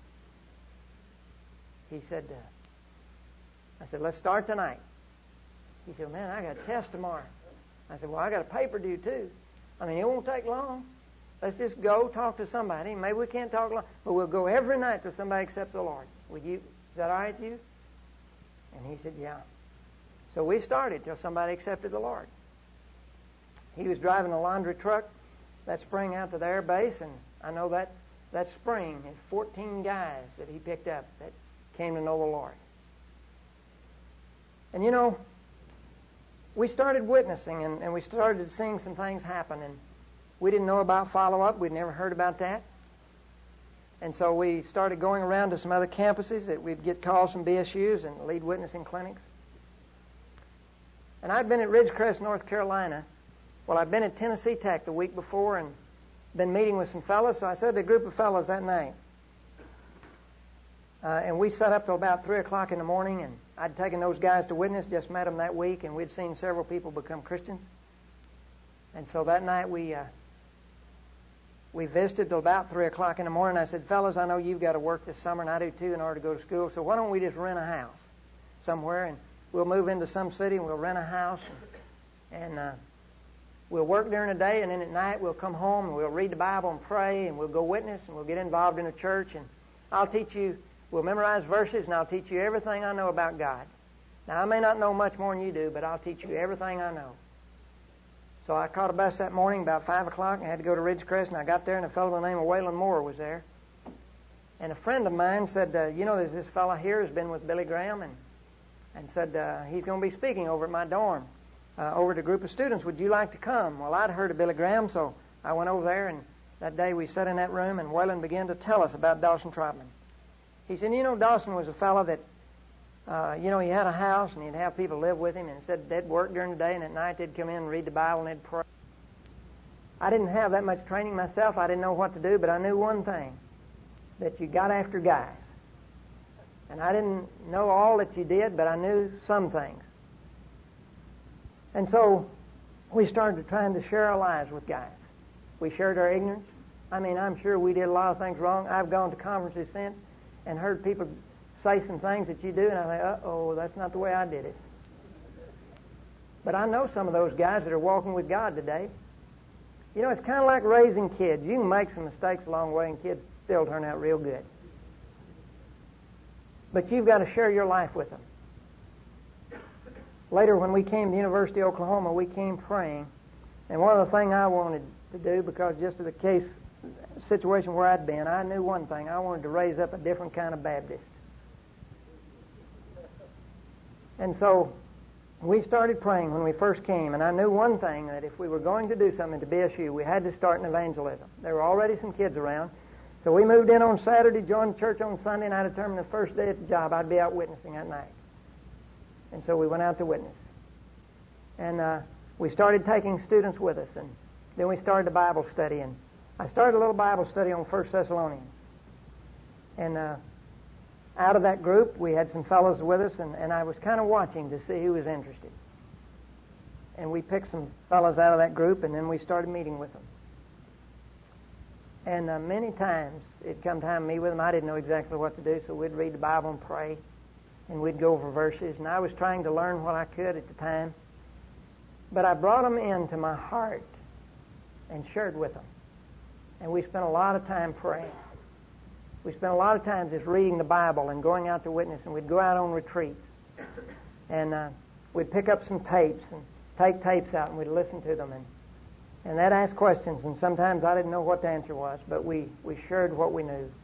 He said, I said, "Let's start tonight." He said, "Man, I got a test tomorrow." I said, "Well, I got a paper due too. I mean, it won't take long. Let's just go talk to somebody. Maybe we can't talk long, but we'll go every night till somebody accepts the Lord. Is that all right with you?" And he said, "Yeah." So we started till somebody accepted the Lord. He was driving a laundry truck that spring out to the air base, and I know that spring had 14 guys that he picked up that came to know the Lord. And you know, we started witnessing, and we started seeing some things happen, and we didn't know about follow-up. We'd never heard about that. And so we started going around to some other campuses that we'd get calls from BSUs and lead witnessing clinics. And I'd been at Ridgecrest, North Carolina. Well, I'd been at Tennessee Tech the week before and been meeting with some fellows. So I said to a group of fellows that night, and we sat up till about 3 o'clock in the morning, and I'd taken those guys to witness, just met them that week, and we'd seen several people become Christians. And so that night we visited till about 3 o'clock in the morning. I said, "Fellas, I know you've got to work this summer, and I do too, in order to go to school. So why don't we just rent a house somewhere, and we'll move into some city, and we'll rent a house, and we'll work during the day, and then at night we'll come home, and we'll read the Bible and pray, and we'll go witness, and we'll get involved in a church, and I'll teach you, we'll memorize verses, and I'll teach you everything I know about God. Now, I may not know much more than you do, but I'll teach you everything I know." So I caught a bus that morning about 5 o'clock, and I had to go to Ridgecrest, and I got there, and a fellow by the name of Waylon Moore was there. And a friend of mine said, "You know, there's this fellow here who's been with Billy Graham, and said he's going to be speaking over at my dorm, over to a group of students. Would you like to come?" Well, I'd heard of Billy Graham, so I went over there, and that day we sat in that room, and Waylon began to tell us about Dawson Trotman. He said, "You know, Dawson was a fellow that, he had a house, and he'd have people live with him, and said they'd work during the day, and at night they'd come in and read the Bible, and they'd pray. I didn't have that much training myself. I didn't know what to do, but I knew one thing, that you got after guys. And I didn't know all that you did, but I knew some things. And so we started trying to share our lives with guys. We shared our ignorance. I mean, I'm sure we did a lot of things wrong. I've gone to conferences since and heard people say some things that you do, and I think, uh-oh, that's not the way I did it. But I know some of those guys that are walking with God today. You know, it's kind of like raising kids. You can make some mistakes along the way, and kids still turn out real good. But you've got to share your life with them. Later, when we came to the University of Oklahoma, we came praying. And one of the things I wanted to do, because just of the situation where I'd been, I knew one thing. I wanted to raise up a different kind of Baptist. And so we started praying when we first came, and I knew one thing, that if we were going to do something to BSU, we had to start an evangelism. There were already some kids around. So we moved in on Saturday, joined the church on Sunday, and I determined the first day at the job I'd be out witnessing that night. And so we went out to witness. And we started taking students with us, and then we started a Bible study. And I started a little Bible study on 1 Thessalonians. And out of that group, we had some fellows with us, and I was kind of watching to see who was interested. And we picked some fellows out of that group, and then we started meeting with them. And many times, it'd come time to meet with them. I didn't know exactly what to do, so we'd read the Bible and pray, and we'd go over verses. And I was trying to learn what I could at the time. But I brought them into my heart and shared with them. And we spent a lot of time praying. We spent a lot of time just reading the Bible and going out to witness, and we'd go out on retreats. And we'd pick up some tapes and take tapes out, and we'd listen to them. And they'd ask questions, and sometimes I didn't know what the answer was, but we shared what we knew.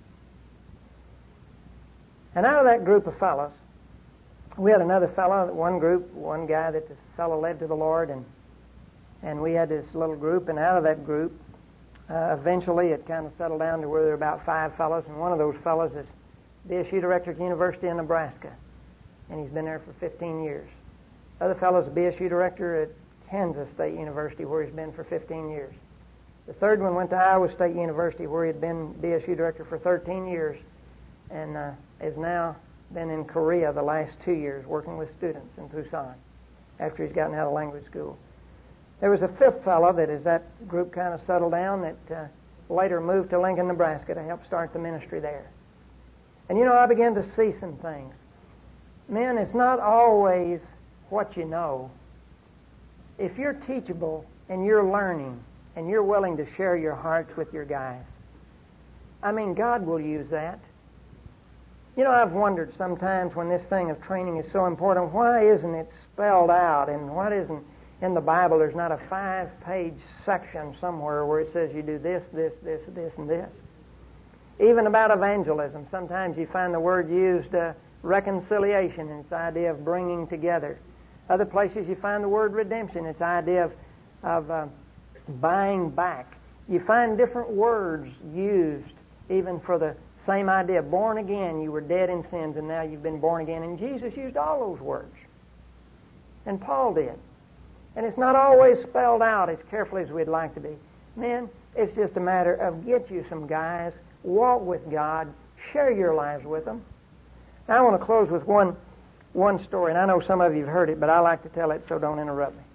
And out of that group of fellows, we had another fellow, one guy that the fellow led to the Lord, and we had this little group, and out of that group, eventually it kind of settled down to where there were about 5 fellows, and one of those fellows is BSU director at the University of Nebraska, and he's been there for 15 years. The other fellow's a BSU director at Kansas State University, where he's been for 15 years. The third one went to Iowa State University, where he'd been BSU director for 13 years, and has now been in Korea the last 2 years working with students in Busan after he's gotten out of language school. There was a 5th fellow that, as that group kind of settled down, that later moved to Lincoln, Nebraska to help start the ministry there. And I began to see some things. Men, it's not always what you know. If you're teachable and you're learning and you're willing to share your hearts with your guys, God will use that. I've wondered sometimes when this thing of training is so important, why isn't it spelled out, and why isn't in the Bible there's not a 5-page section somewhere where it says you do this, this, this, this, and this. Even about evangelism, sometimes you find the word used reconciliation, and it's the idea of bringing together. Other places you find the word redemption, it's the idea of buying back. You find different words used even for the same idea. Born again, you were dead in sins, and now you've been born again. And Jesus used all those words. And Paul did. And it's not always spelled out as carefully as we'd like to be. Men, it's just a matter of get you some guys, walk with God, share your lives with them. Now I want to close with one story, and I know some of you have heard it, but I like to tell it, so don't interrupt me.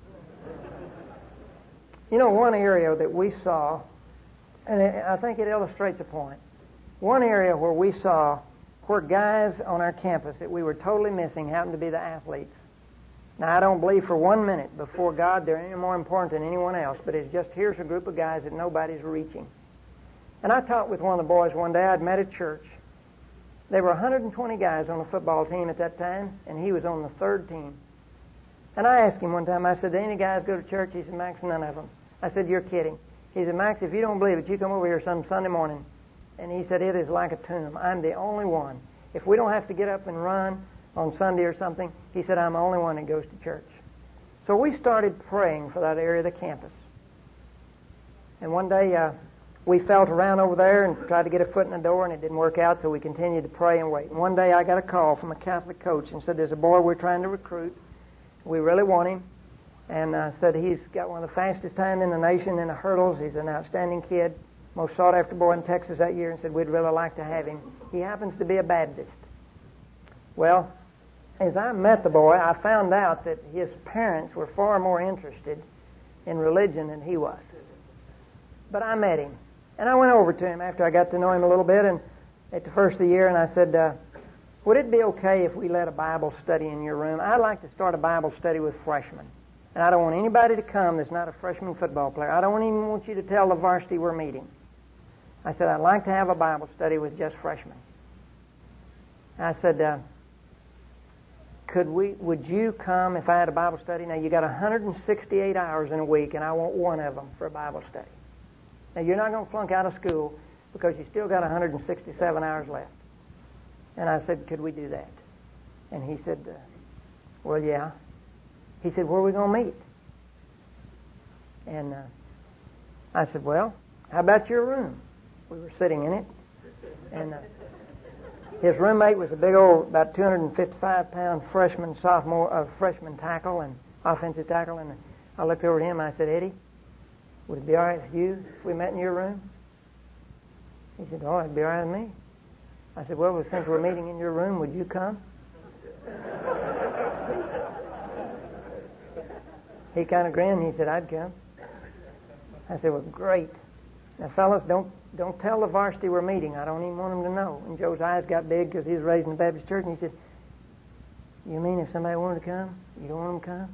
One area that we saw, and I think it illustrates a point, one area where we saw where guys on our campus that we were totally missing happened to be the athletes. Now, I don't believe for 1 minute before God they're any more important than anyone else, but it's just here's a group of guys that nobody's reaching. And I talked with one of the boys one day. I'd met at church. There were 120 guys on the football team at that time, and he was on the 3rd team. And I asked him one time, I said, do any guys go to church? He said, Max, none of them. I said, you're kidding. He said, Max, if you don't believe it, you come over here some Sunday morning. And he said, it is like a tomb. I'm the only one. If we don't have to get up and run on Sunday or something, he said, I'm the only one that goes to church. So we started praying for that area of the campus. And one day we felt around over there and tried to get a foot in the door, and it didn't work out, so we continued to pray and wait. And one day I got a call from a Catholic coach and said, there's a boy we're trying to recruit. We really want him. And said he's got one of the fastest times in the nation in the hurdles. He's an outstanding kid, most sought-after boy in Texas that year, and said we'd really like to have him. He happens to be a Baptist. Well, as I met the boy, I found out that his parents were far more interested in religion than he was. But I met him, and I went over to him after I got to know him a little bit, and at the first of the year, and I said, would it be okay if we led a Bible study in your room? I'd like to start a Bible study with freshmen. And I don't want anybody to come that's not a freshman football player. I don't even want you to tell the varsity we're meeting. I said, I'd like to have a Bible study with just freshmen. I said, would you come if I had a Bible study? Now, you got 168 hours in a week, and I want one of them for a Bible study. Now, you're not going to flunk out of school because you still got 167 hours left. And I said, could we do that? And he said, well, yeah. He said, where are we going to meet? And I said, well, how about your room? We were sitting in it. And his roommate was a big old, about 255-pound freshman tackle and offensive tackle. And I looked over at him and I said, Eddie, would it be all right with you if we met in your room? He said, oh, it'd be all right with me. I said, well, since we're meeting in your room, would you come? He kind of grinned and he said, I'd come. I said, well, great. Now, fellas, don't tell the varsity we're meeting. I don't even want them to know. And Joe's eyes got big because he was raised in the Baptist church, and he said, you mean if somebody wanted to come, you don't want them to come?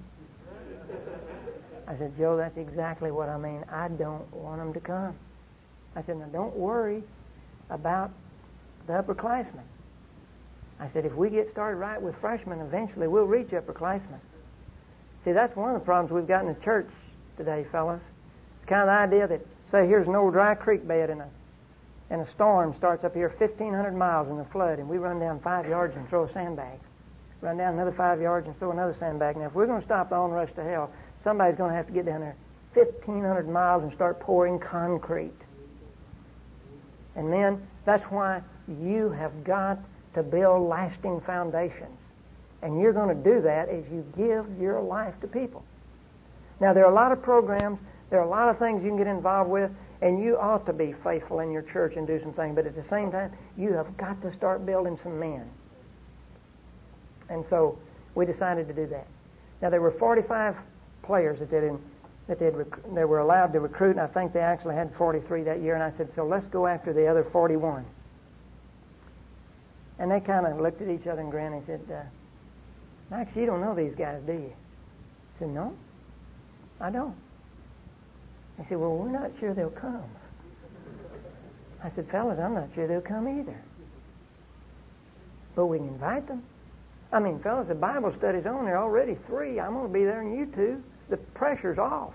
I said, Joe, that's exactly what I mean. I don't want them to come. I said, now, don't worry about the upperclassmen. I said, if we get started right with freshmen, eventually we'll reach upperclassmen. See, that's one of the problems we've got in the church today, fellas. It's kind of the idea that, say, here's an old dry creek bed and a storm starts up here 1,500 miles in a flood, and we run down 5 yards and throw a sandbag. Run down another 5 yards and throw another sandbag. Now, if we're going to stop the onrush to hell, somebody's going to have to get down there 1,500 miles and start pouring concrete. And men, that's why you have got to build lasting foundations. And you're going to do that as you give your life to people. Now, there are a lot of programs, there are a lot of things you can get involved with, and you ought to be faithful in your church and do some things, but at the same time, you have got to start building some men. And so we decided to do that. Now, there were 45 players they were allowed to recruit, and I think they actually had 43 that year, and I said, so let's go after the other 41. And they kind of looked at each other and grinned and said, Max, you don't know these guys, do you? I said, no, I don't. They said, well, we're not sure they'll come. I said, fellas, I'm not sure they'll come either. But we can invite them. I mean, fellas, the Bible study's on there already 3. I'm going to be there and you 2. The pressure's off.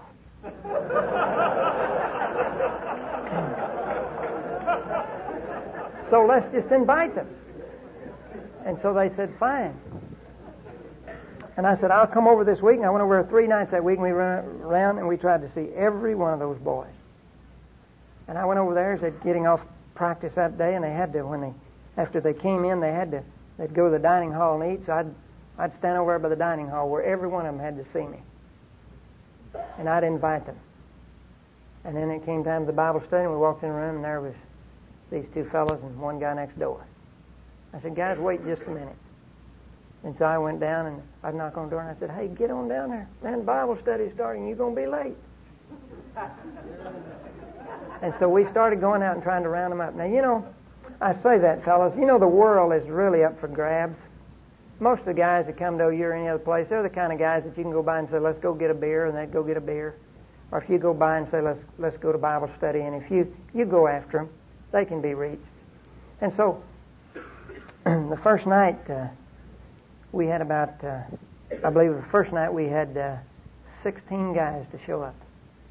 So let's just invite them. And so they said, fine. And I said, I'll come over this week. And I went over 3 nights that week, and we ran around and we tried to see every one of those boys. And I went over there, said, getting off practice that day, and they had to, after they came in, they'd go to the dining hall and eat. So I'd stand over there by the dining hall where every one of them had to see me. And I'd invite them. And then it came time to the Bible study, and we walked in the room, and there was these 2 fellas and one guy next door. I said, guys, wait just a minute. And so I went down, and I'd knock on the door, and I said, hey, get on down there. Man, the Bible study's starting. You're going to be late. And so we started going out and trying to round them up. Now, I say that, fellas. The world is really up for grabs. Most of the guys that come to OU or any other place, they're the kind of guys that you can go by and say, let's go get a beer, and they'd go get a beer. Or if you go by and say, let's go to Bible study, and if you go after them, they can be reached. And so the first night, we had about, I believe the first night we had 16 guys to show up.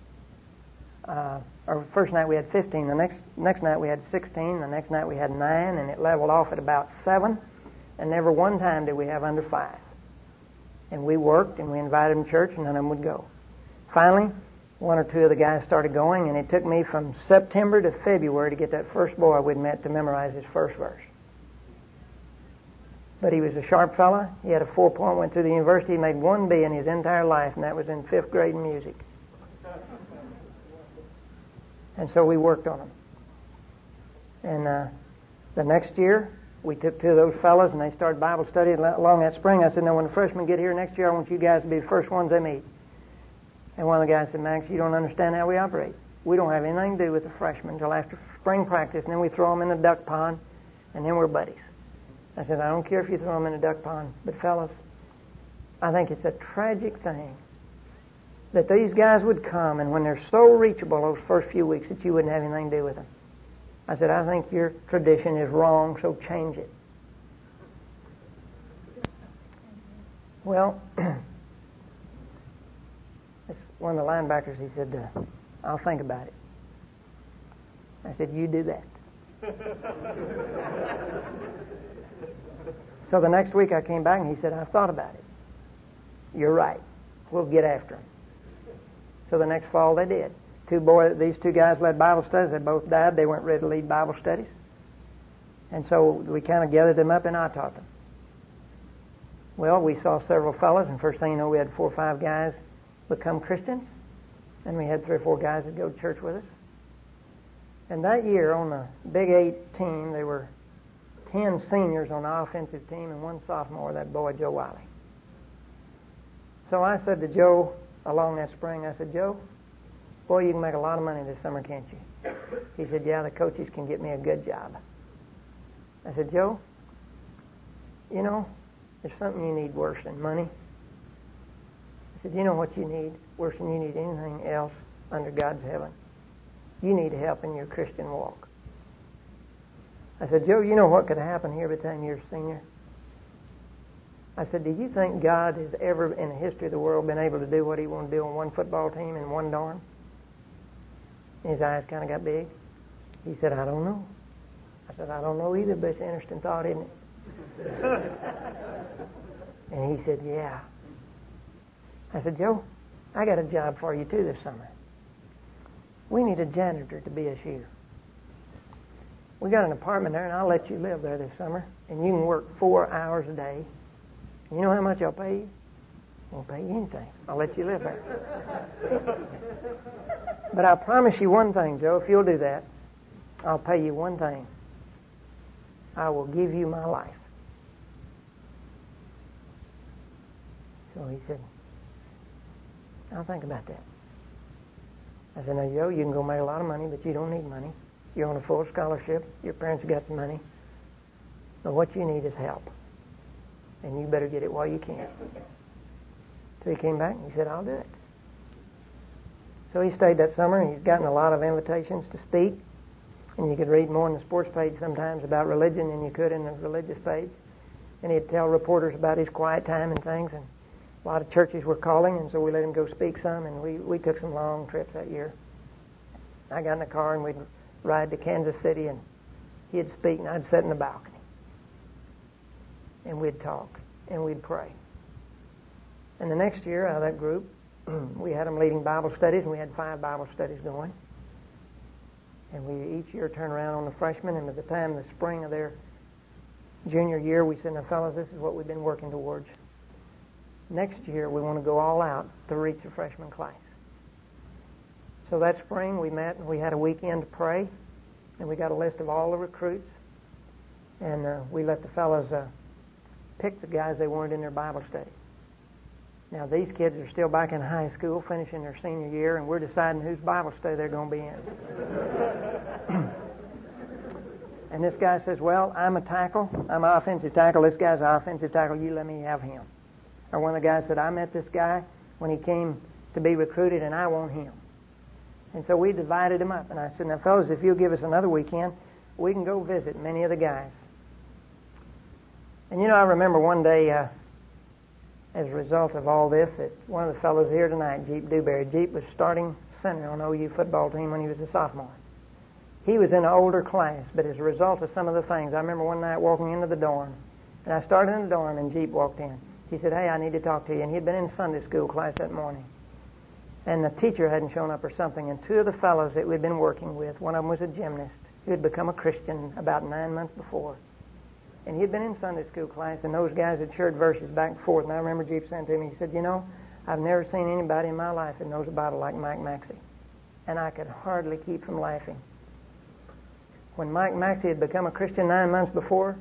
Or first night we had 15. The next night we had 16. The next night we had 9, and it leveled off at about 7. And never one time did we have under 5. And we worked, and we invited them to church, and none of them would go. Finally, 1 or 2 of the guys started going, and it took me from September to February to get that first boy we'd met to memorize his first verse. But he was a sharp fella. He had a 4.0, went through the university. He made 1 B in his entire life, and that was in 5th grade in music. And so we worked on him. And the next year, we took 2 of those fellas, and they started Bible study along that spring. I said, now, when the freshmen get here next year, I want you guys to be the first ones they meet. And one of the guys said, Max, you don't understand how we operate. We don't have anything to do with the freshmen until after spring practice, and then we throw them in the duck pond, and then we're buddies. I said, I don't care if you throw them in a duck pond, but fellas, I think it's a tragic thing that these guys would come, and when they're so reachable those first few weeks, that you wouldn't have anything to do with them. I said, I think your tradition is wrong, so change it. Well, one of the linebackers, he said, I'll think about it. I said, you do that. So the next week I came back and he said, I've thought about it. You're right. We'll get after them. So the next fall they did. These two guys led Bible studies. They both died. They weren't ready to lead Bible studies. And so we kind of gathered them up and I taught them. Well, we saw several fellows, and first thing you know, we had 4 or 5 guys become Christians. And we had 3 or 4 guys that go to church with us. And that year on the Big 8 team, there were 10 seniors on the offensive team and 1 sophomore, that boy Joe Wiley. So I said to Joe along that spring, I said, Joe, boy, you can make a lot of money this summer, can't you? He said, yeah, the coaches can get me a good job. I said, Joe, you know, there's something you need worse than money. I said, you know what you need worse than you need anything else under God's heaven? You need help in your Christian walk. I said, Joe, you know what could happen here by the time you're a senior? I said, do you think God has ever in the history of the world been able to do what he wanted to do on one football team in one dorm? And his eyes kind of got big. He said, I don't know. I said, I don't know either, but it's an interesting thought, isn't it? And he said, yeah. I said, Joe, I got a job for you too this summer. We need a janitor to BSU. We got an apartment there, and I'll let you live there this summer, and you can work 4 hours a day. You know how much I'll pay you? I won't pay you anything. I'll let you live there. But I promise you one thing, Joe, if you'll do that, I'll pay you one thing. I will give you my life. So he said, I'll think about that. I said, now, Joe, you can go make a lot of money, but you don't need money. You're on a full scholarship. Your parents have got some money. But what you need is help. And you better get it while you can. So he came back and he said, I'll do it. So he stayed that summer, and he's gotten a lot of invitations to speak. And you could read more in the sports page sometimes about religion than you could in the religious page. And he'd tell reporters about his quiet time and things. And a lot of churches were calling, and so we let him go speak some. And we took some long trips that year. I got in the car, and we'd ride to Kansas City, and he'd speak, and I'd sit in the balcony. And we'd talk, and we'd pray. And the next year, out of that group, we had them leading Bible studies, and we had 5 Bible studies going. And we each year turn around on the freshmen, and by the time the spring of their junior year, we said, now, fellas, this is what we've been working towards. Next year, we want to go all out to reach the freshman class. So that spring, we met, and we had a weekend to pray, and we got a list of all the recruits, and we let the fellas pick the guys they wanted in their Bible study. Now, these kids are still back in high school, finishing their senior year, and we're deciding whose Bible study they're going to be in. And this guy says, well, I'm a tackle. I'm an offensive tackle. This guy's an offensive tackle. You let me have him. Or one of the guys said, I met this guy when he came to be recruited, and I want him. And so we divided them up. And I said, now, fellas, if you'll give us another weekend, we can go visit many of the guys. And, you know, I remember one day, as a result of all this, that one of the fellows here tonight, Jeep Dewberry, Jeep was starting center on the OU football team when he was a sophomore. He was in an older class, but as a result of some of the things, I remember one night walking into the dorm, and I started in the dorm, and Jeep walked in. He said, hey, I need to talk to you. And he had been in Sunday school class that morning. And the teacher hadn't shown up or something, and 2 of the fellows that we'd been working with, one of them was a gymnast who had become a Christian about 9 months before. And he'd been in Sunday school class, and those guys had shared verses back and forth. And I remember Jeep saying to me, he said, you know, I've never seen anybody in my life that knows the Bible like Mike Maxey. And I could hardly keep from laughing. When Mike Maxey had become a Christian 9 months before,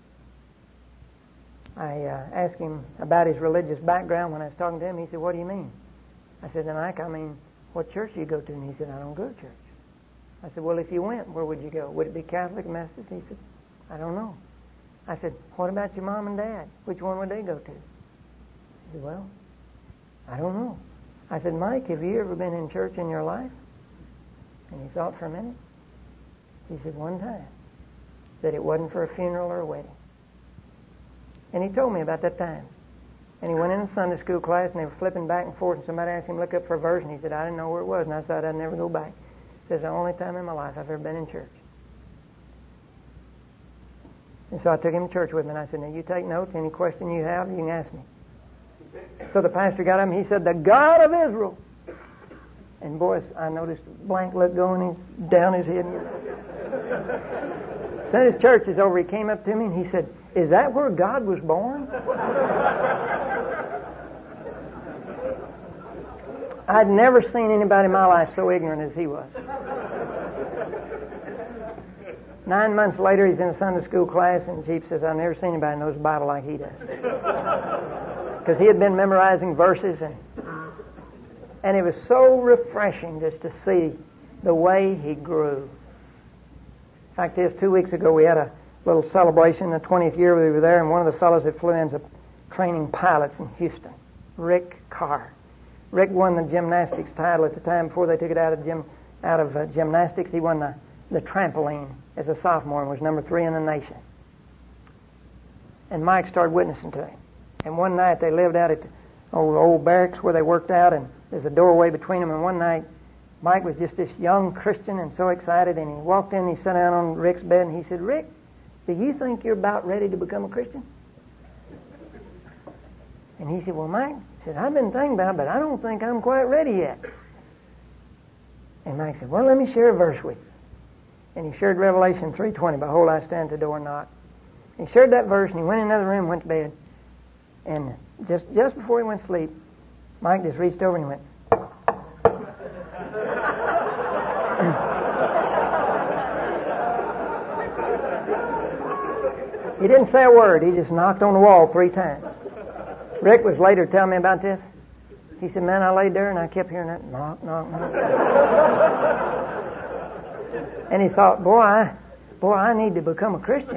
I asked him about his religious background. When I was talking to him, he said, what do you mean? I said, Mike, I mean, what church do you go to? And he said, I don't go to church. I said, well, if you went, where would you go? Would it be Catholic, Methodist? He said, I don't know. I said, what about your mom and dad? Which one would they go to? He said, well, I don't know. I said, Mike, have you ever been in church in your life? And he thought for a minute. He said, one time. That it wasn't for a funeral or a wedding. And he told me about that time. And he went in a Sunday school class, and they were flipping back and forth, and somebody asked him to look up for a verse, and he said, I didn't know where it was, and I said, I'd never go back. He says, the only time in my life I've ever been in church. And so I took him to church with me, and I said, now you take notes. Any question you have, you can ask me. So the pastor got up and he said, "The God of Israel." And boy, I noticed a blank look going down his head. As soon as church is over, he came up to me and he said, "Is that where God was born?" I'd never seen anybody in my life so ignorant as he was. 9 months later, he's in a Sunday school class, and Jeep says, "I've never seen anybody who knows the Bible like he does." Because he had been memorizing verses, and it was so refreshing just to see the way he grew. In fact, 2 weeks ago, we had a little celebration, the 20th year we were there, and one of the fellows that flew in's a training pilots in Houston, Rick Carr. Rick won the gymnastics title at the time before they took it out of gymnastics. He won the trampoline as a sophomore and was number 3 in the nation. And Mike started witnessing to him. And one night they lived out at the old barracks where they worked out, and there's a doorway between them. And one night Mike was just this young Christian and so excited, and he walked in and he sat down on Rick's bed and he said, "Rick, do you think you're about ready to become a Christian?" And he said, "Well, Mike," he said, "I've been thinking about it, but I don't think I'm quite ready yet." And Mike said, "Well, let me share a verse with you." And he shared Revelation 3:20, "Behold, I stand at the door and knock." He shared that verse, and he went in another room, went to bed. And just before he went to sleep, Mike just reached over and he went. He didn't say a word. He just knocked on the wall 3 times. Rick was later telling me about this. He said, "Man, I laid there and I kept hearing that knock, knock, knock." And he thought, boy, I need to become a Christian.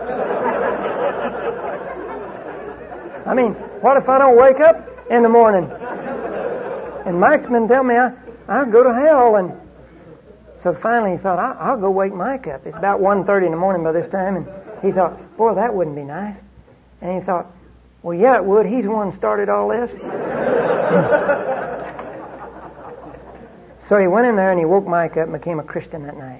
I mean, what if I don't wake up in the morning? And Mike's been telling me I'll go to hell. And so finally he thought, I'll go wake Mike up. It's about 1:30 in the morning by this time. And he thought, boy, that wouldn't be nice. And he thought, well, yeah, it would. He's the one who started all this. So he went in there and he woke Mike up and became a Christian that night.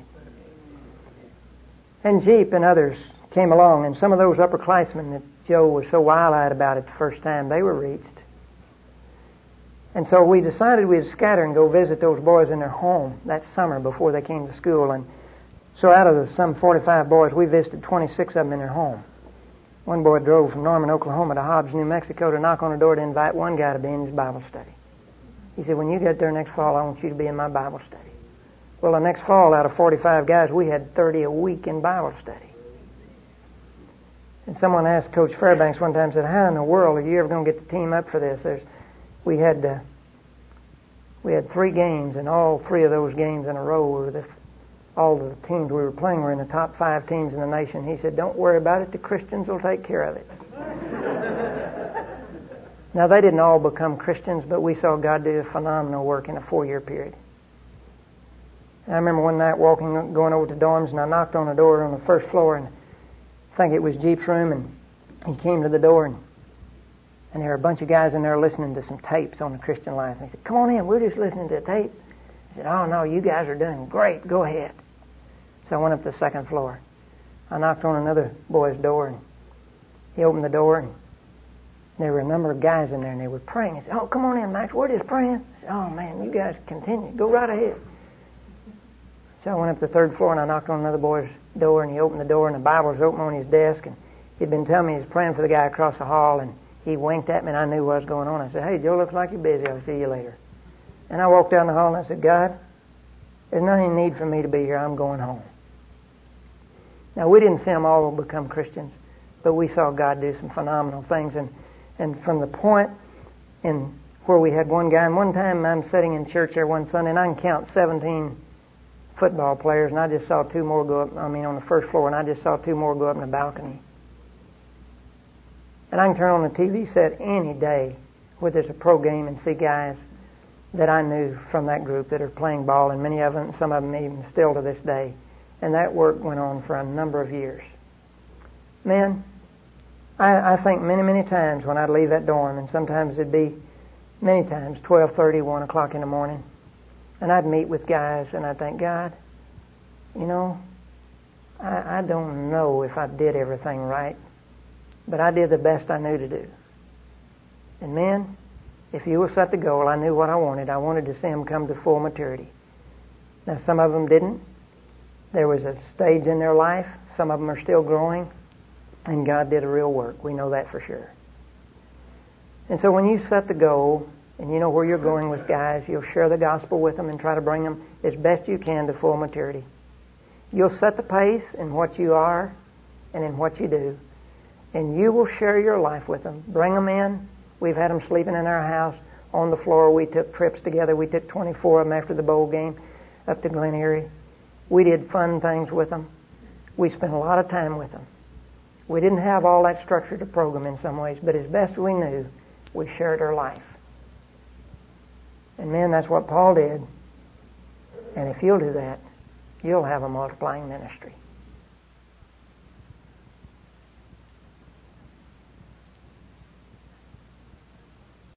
And Jeep and others came along, and some of those upperclassmen that Joe was so wild-eyed about it the first time, they were reached. And so we decided we'd scatter and go visit those boys in their home that summer before they came to school. And so out of some 45 boys, we visited 26 of them in their home. One boy drove from Norman, Oklahoma to Hobbs, New Mexico to knock on the door to invite one guy to be in his Bible study. He said, "When you get there next fall, I want you to be in my Bible study." Well, the next fall, out of 45 guys, we had 30 a week in Bible study. And someone asked Coach Fairbanks one time, said, "How in the world are you ever going to get the team up for this?" We had 3 games, and all 3 of those games in a row were all the teams we were playing were in the top 5 teams in the nation. He said, "Don't worry about it. The Christians will take care of it." Now, they didn't all become Christians, but we saw God do a phenomenal work in a 4-year period. And I remember one night going over to dorms, and I knocked on the door on the first floor, and I think it was Jeep's room, and he came to the door, and there were a bunch of guys in there listening to some tapes on the Christian life. And he said, "Come on in, we're just listening to a tape." I said, "Oh, no, you guys are doing great. Go ahead." So I went up to the second floor. I knocked on another boy's door, and he opened the door, and there were a number of guys in there, and they were praying. He said, "Oh, come on in, Max. We're just praying." I said, "Oh, man, you guys continue. Go right ahead." So I went up to the third floor, and I knocked on another boy's door, and he opened the door, and the Bible was open on his desk, and he'd been telling me he was praying for the guy across the hall, and he winked at me, and I knew what was going on. I said, "Hey, Joe, looks like you're busy. I'll see you later." And I walked down the hall, and I said, "God, there's no need for me to be here. I'm going home." Now, we didn't see them all become Christians, but we saw God do some phenomenal things. And from the point in where we had one guy, and one time I'm sitting in church there one Sunday, and I can count 17 football players, and I just saw 2 more go up, on the first floor, and I just saw 2 more go up in the balcony. And I can turn on the TV set any day where there's a pro game and see guys that I knew from that group that are playing ball, and many of them, some of them even still to this day. And that work went on for a number of years. Man, I think many, many times when I'd leave that dorm, and sometimes it'd be many times 12:30, 1 o'clock in the morning, and I'd meet with guys, and I'd think, God, I don't know if I did everything right, but I did the best I knew to do. And men, if you will set the goal, I knew what I wanted. I wanted to see them come to full maturity. Now, some of them didn't. There was a stage in their life. Some of them are still growing. And God did a real work. We know that for sure. And so when you set the goal, and you know where you're going with guys, you'll share the gospel with them and try to bring them as best you can to full maturity. You'll set the pace in what you are and in what you do. And you will share your life with them. Bring them in. We've had them sleeping in our house on the floor. We took trips together. We took 24 of them after the bowl game up to Glen Erie. We did fun things with them. We spent a lot of time with them. We didn't have all that structure to program in some ways, but as best we knew, we shared our life. And man, that's what Paul did. And if you'll do that, you'll have a multiplying ministry.